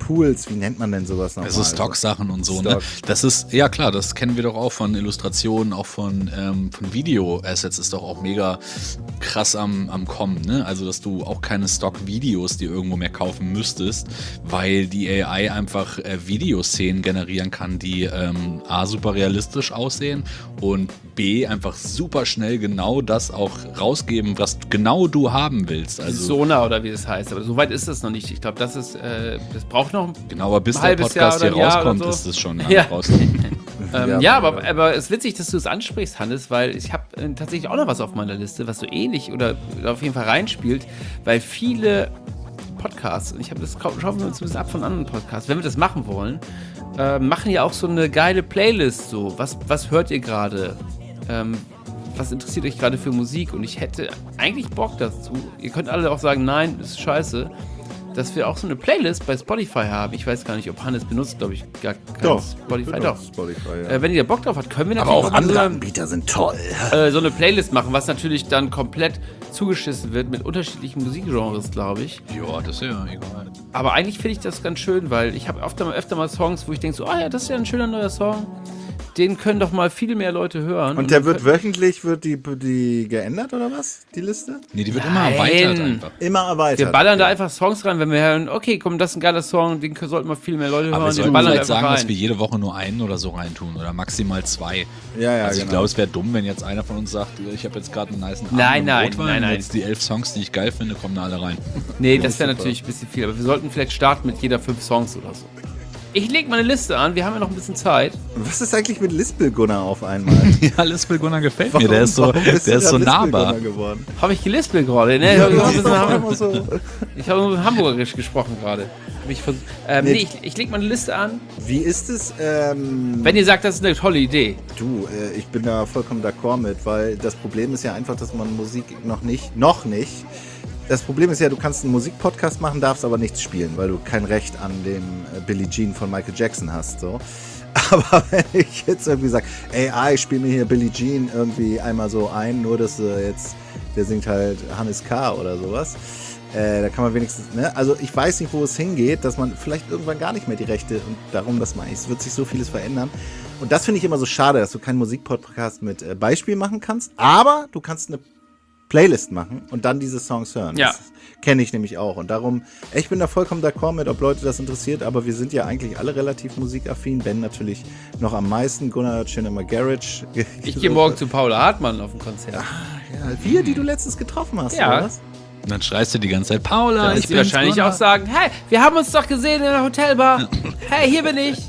Tools, wie nennt man denn sowas nochmal? Also Stock-Sachen und so, Stock. ne? Das ist, ja klar, das kennen wir doch auch von Illustrationen, auch von, ähm, von Video-Assets ist doch auch mega krass am, am Kommen, ne? Also, dass du auch keine Stock-Videos dir irgendwo mehr kaufen müsstest, weil die A I einfach äh, Videoszenen generieren kann, die ähm, A, super realistisch aussehen und B, einfach super schnell genau das auch rausgeben, was genau du haben willst. Also, Sona oder wie das heißt, aber so weit ist das noch nicht. Ich glaube, das ist, äh, das braucht noch genau, aber bis ein der halbes Jahr Podcast oder hier ein Jahr rauskommt, oder so. ist es schon lange Ja. draußen. Ähm, Ja, ja, aber- aber, aber es ist witzig, dass du es ansprichst, Hannes, weil ich habe äh, tatsächlich auch noch was auf meiner Liste, was so ähnlich oder auf jeden Fall reinspielt, weil viele Podcasts, und ich habe das, schauen wir uns ein bisschen ab von anderen Podcasts, wenn wir das machen wollen, äh, machen ja auch so eine geile Playlist, so, was, was hört ihr gerade, ähm, was interessiert euch gerade für Musik, und ich hätte eigentlich Bock dazu, ihr könnt alle auch sagen, nein, das ist scheiße, dass wir auch so eine Playlist bei Spotify haben. Ich weiß gar nicht, ob Hannes benutzt, glaube ich, gar kein Doch, Spotify. benutzt Doch. Spotify, ja. Äh, wenn ihr Bock drauf habt, können wir Aber natürlich auch mal andere so eine, Anbieter sind toll. äh, so eine Playlist machen, was natürlich dann komplett zugeschissen wird mit unterschiedlichen Musikgenres, glaube ich. Ja, das ist ja egal. Aber eigentlich finde ich das ganz schön, weil ich habe öfter mal, öfter mal Songs, wo ich denke so, ah ja, das ist ja ein schöner neuer Song. Den können doch mal viel mehr Leute hören. Und der dann wird können- wöchentlich, wird die, die geändert oder was, die Liste? Nee, die wird Nein. immer erweitert einfach. Immer erweitert. Wir ballern da okay. einfach Songs rein, wenn wir hören, okay, komm, das ist ein geiler Song, den sollten mal viel mehr Leute Aber wir hören, den sollten ballern wir vielleicht einfach sagen, dass rein. wir jede Woche nur einen oder so reintun oder maximal zwei. Ja, ja, also ich genau. glaube, es wäre dumm, wenn jetzt einer von uns sagt, ich habe jetzt gerade einen nice Abend Nein, mit nein, Rotwein, nein, nein. jetzt die elf Songs, die ich geil finde, kommen da alle rein. Nee, das wäre super. natürlich ein bisschen viel, aber wir sollten vielleicht starten mit jeder fünf Songs oder so. Ich lege mal eine Liste an, wir haben ja noch ein bisschen Zeit. Was ist eigentlich mit Lispel Gunnar auf einmal? Ja, Lispel Gunnar gefällt mir, der ist so, warum bist der du ist da so Lispel nahbar. Gunnar geworden? Habe ich gelispelt gerade, ne? Ich Ja, habe das ein ist bisschen doch Ham- immer so. ich habe nur Hamburgerisch gesprochen gerade. Hab Ich, vers- ähm, Nee. nee, ich, ich lege mal eine Liste an. Wie ist es? Ähm, Wenn ihr sagt, das ist eine tolle Idee. du, äh, ich bin da vollkommen d'accord mit, weil das Problem ist ja einfach, dass man Musik noch nicht, noch nicht. Das Problem ist ja, du kannst einen Musikpodcast machen, darfst aber nichts spielen, weil du kein Recht an dem äh, Billie Jean von Michael Jackson hast. So. Aber wenn ich jetzt irgendwie sage, ey, ah, ich spiele mir hier Billie Jean irgendwie einmal so ein, nur dass äh, jetzt, der singt halt Hannes K. oder sowas. Äh, da kann man wenigstens, ne? Also ich weiß nicht, wo es hingeht, dass man vielleicht irgendwann gar nicht mehr die Rechte, und darum, dass man, es wird sich so vieles verändern. Und das finde ich immer so schade, dass du keinen Musikpodcast mit äh, Beispiel machen kannst, aber du kannst eine Playlist machen und dann diese Songs hören. Ja. Das kenne ich nämlich auch. Und darum, ich bin da vollkommen d'accord mit, ob Leute das interessiert, aber wir sind ja eigentlich alle relativ musikaffin. Ben natürlich noch am meisten. Gunnar hört schon immer Garage. Ich gehe morgen zu Paula Hartmann auf ein Konzert. Ja, wir, die du letztens getroffen hast, Ja. oder was? Und dann schreist du die ganze Zeit, Paula, Dann ich wird sie bin's, wahrscheinlich Gunnar. auch sagen, hey, wir haben uns doch gesehen in der Hotelbar. Hey, hier bin ich.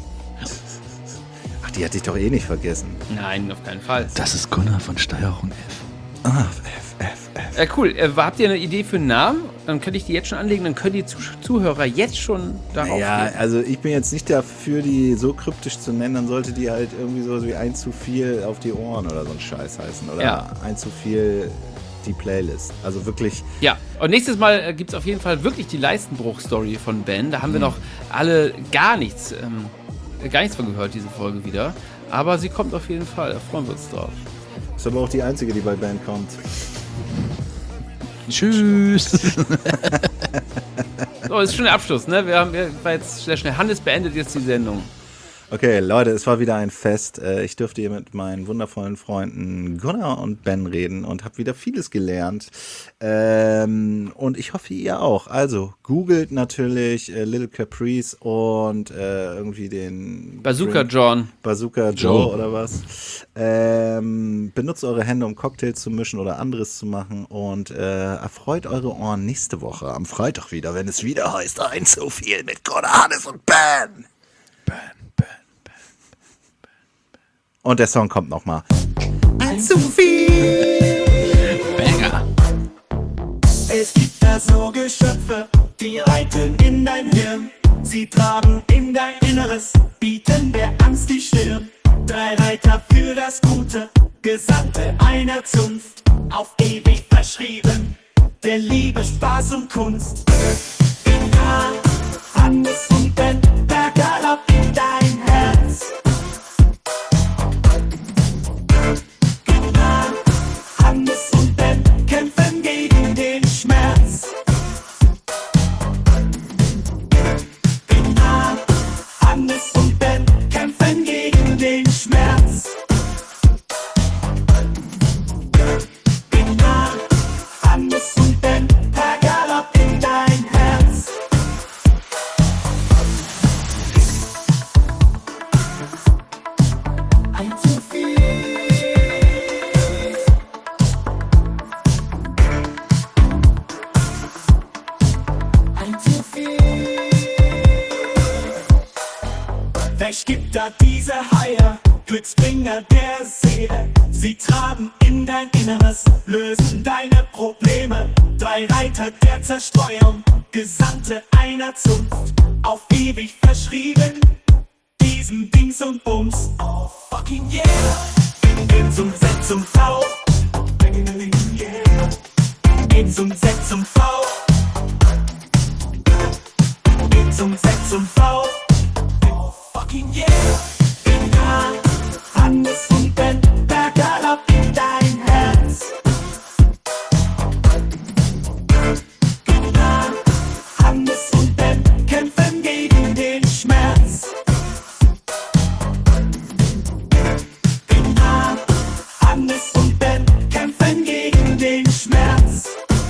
Ach, die hat dich doch eh nicht vergessen. Nein, auf keinen Fall. Das ist Gunnar von Steuerung F. Ah, F, F, F. Äh, cool. Äh, habt ihr eine Idee für einen Namen? Dann könnte ich die jetzt schon anlegen, dann können die Zuh- Zuhörer jetzt schon darauf Ja, gehen. also ich bin jetzt nicht dafür, die so kryptisch zu nennen, dann sollte die halt irgendwie sowas wie ein zu viel auf die Ohren oder so ein Scheiß heißen. Oder Ja. ein zu viel die Playlist. Also wirklich, Ja, und nächstes Mal äh, gibt es auf jeden Fall wirklich die Leistenbruch-Story von Ben. Da haben wir noch alle gar nichts, ähm, gar nichts von gehört, diese Folge wieder. Aber sie kommt auf jeden Fall, da freuen wir uns drauf. ist aber auch die einzige, die bei Band kommt. Tschüss. So, ist schon der Abschluss, ne? Wir haben wir, war jetzt sehr schnell. Hannes beendet jetzt die Sendung. Okay, Leute, es war wieder ein Fest. Äh, Ich durfte hier mit meinen wundervollen Freunden Gunnar und Ben reden und habe wieder vieles gelernt. Ähm, Und ich hoffe, ihr auch. Also, googelt natürlich äh, Little Caprice und äh, irgendwie den Bazooka Drink- John. Bazooka Joe, Joe. oder was. Ähm, benutzt eure Hände, um Cocktails zu mischen oder anderes zu machen und äh, erfreut eure Ohren nächste Woche am Freitag wieder, wenn es wieder heißt, ein zu viel mit Gunnar, Hannes und Ben. Und der Song kommt nochmal. Ein zu viel. Banger. Es gibt da so Geschöpfe, die reiten in dein Hirn. Sie tragen in dein Inneres, bieten der Angst die Stirn. Drei Reiter für das Gute, Gesandte einer Zunft, auf ewig verschrieben, der Liebe, Spaß und Kunst. In K, Hannes und Ben, der Galopp in dein Herz. Hannes und Ben kämpfen gegen den Schmerz. Genau, Plötzlich gibt da diese Haie, Glücksbringer der Seele. Sie traben in dein Inneres, lösen deine Probleme. Drei Reiter der Zerstreuung, Gesandte einer Zunft, auf ewig verschrieben, diesem Dings und Bums. Oh fucking yeah, in zum Z zum V, in zum Z zum V, in zum Z zum V. Oh fucking yeah, in H, Hannes und Ben, der Galopp in dein Herz. In H, Hannes und Ben kämpfen gegen den Schmerz. In H, Hannes und Ben kämpfen gegen den Schmerz.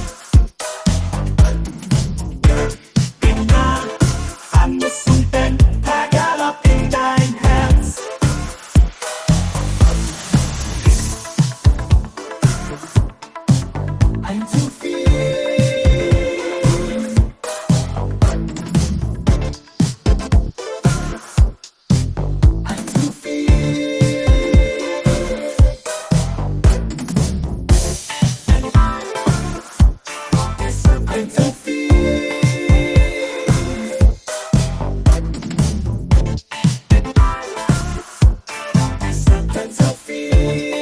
In H, Hannes und Ben, per Galopp in dein Herz. Ein zu viel. Ein zu viel. Ein zu viel. Ein zu viel.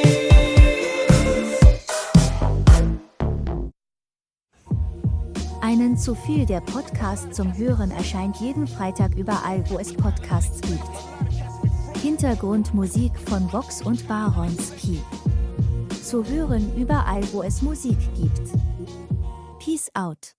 Einen zu viel, der Podcast zum Hören erscheint jeden Freitag überall, wo es Podcasts gibt. Hintergrundmusik von Vox und Baronski. Zu hören überall, wo es Musik gibt. Peace out.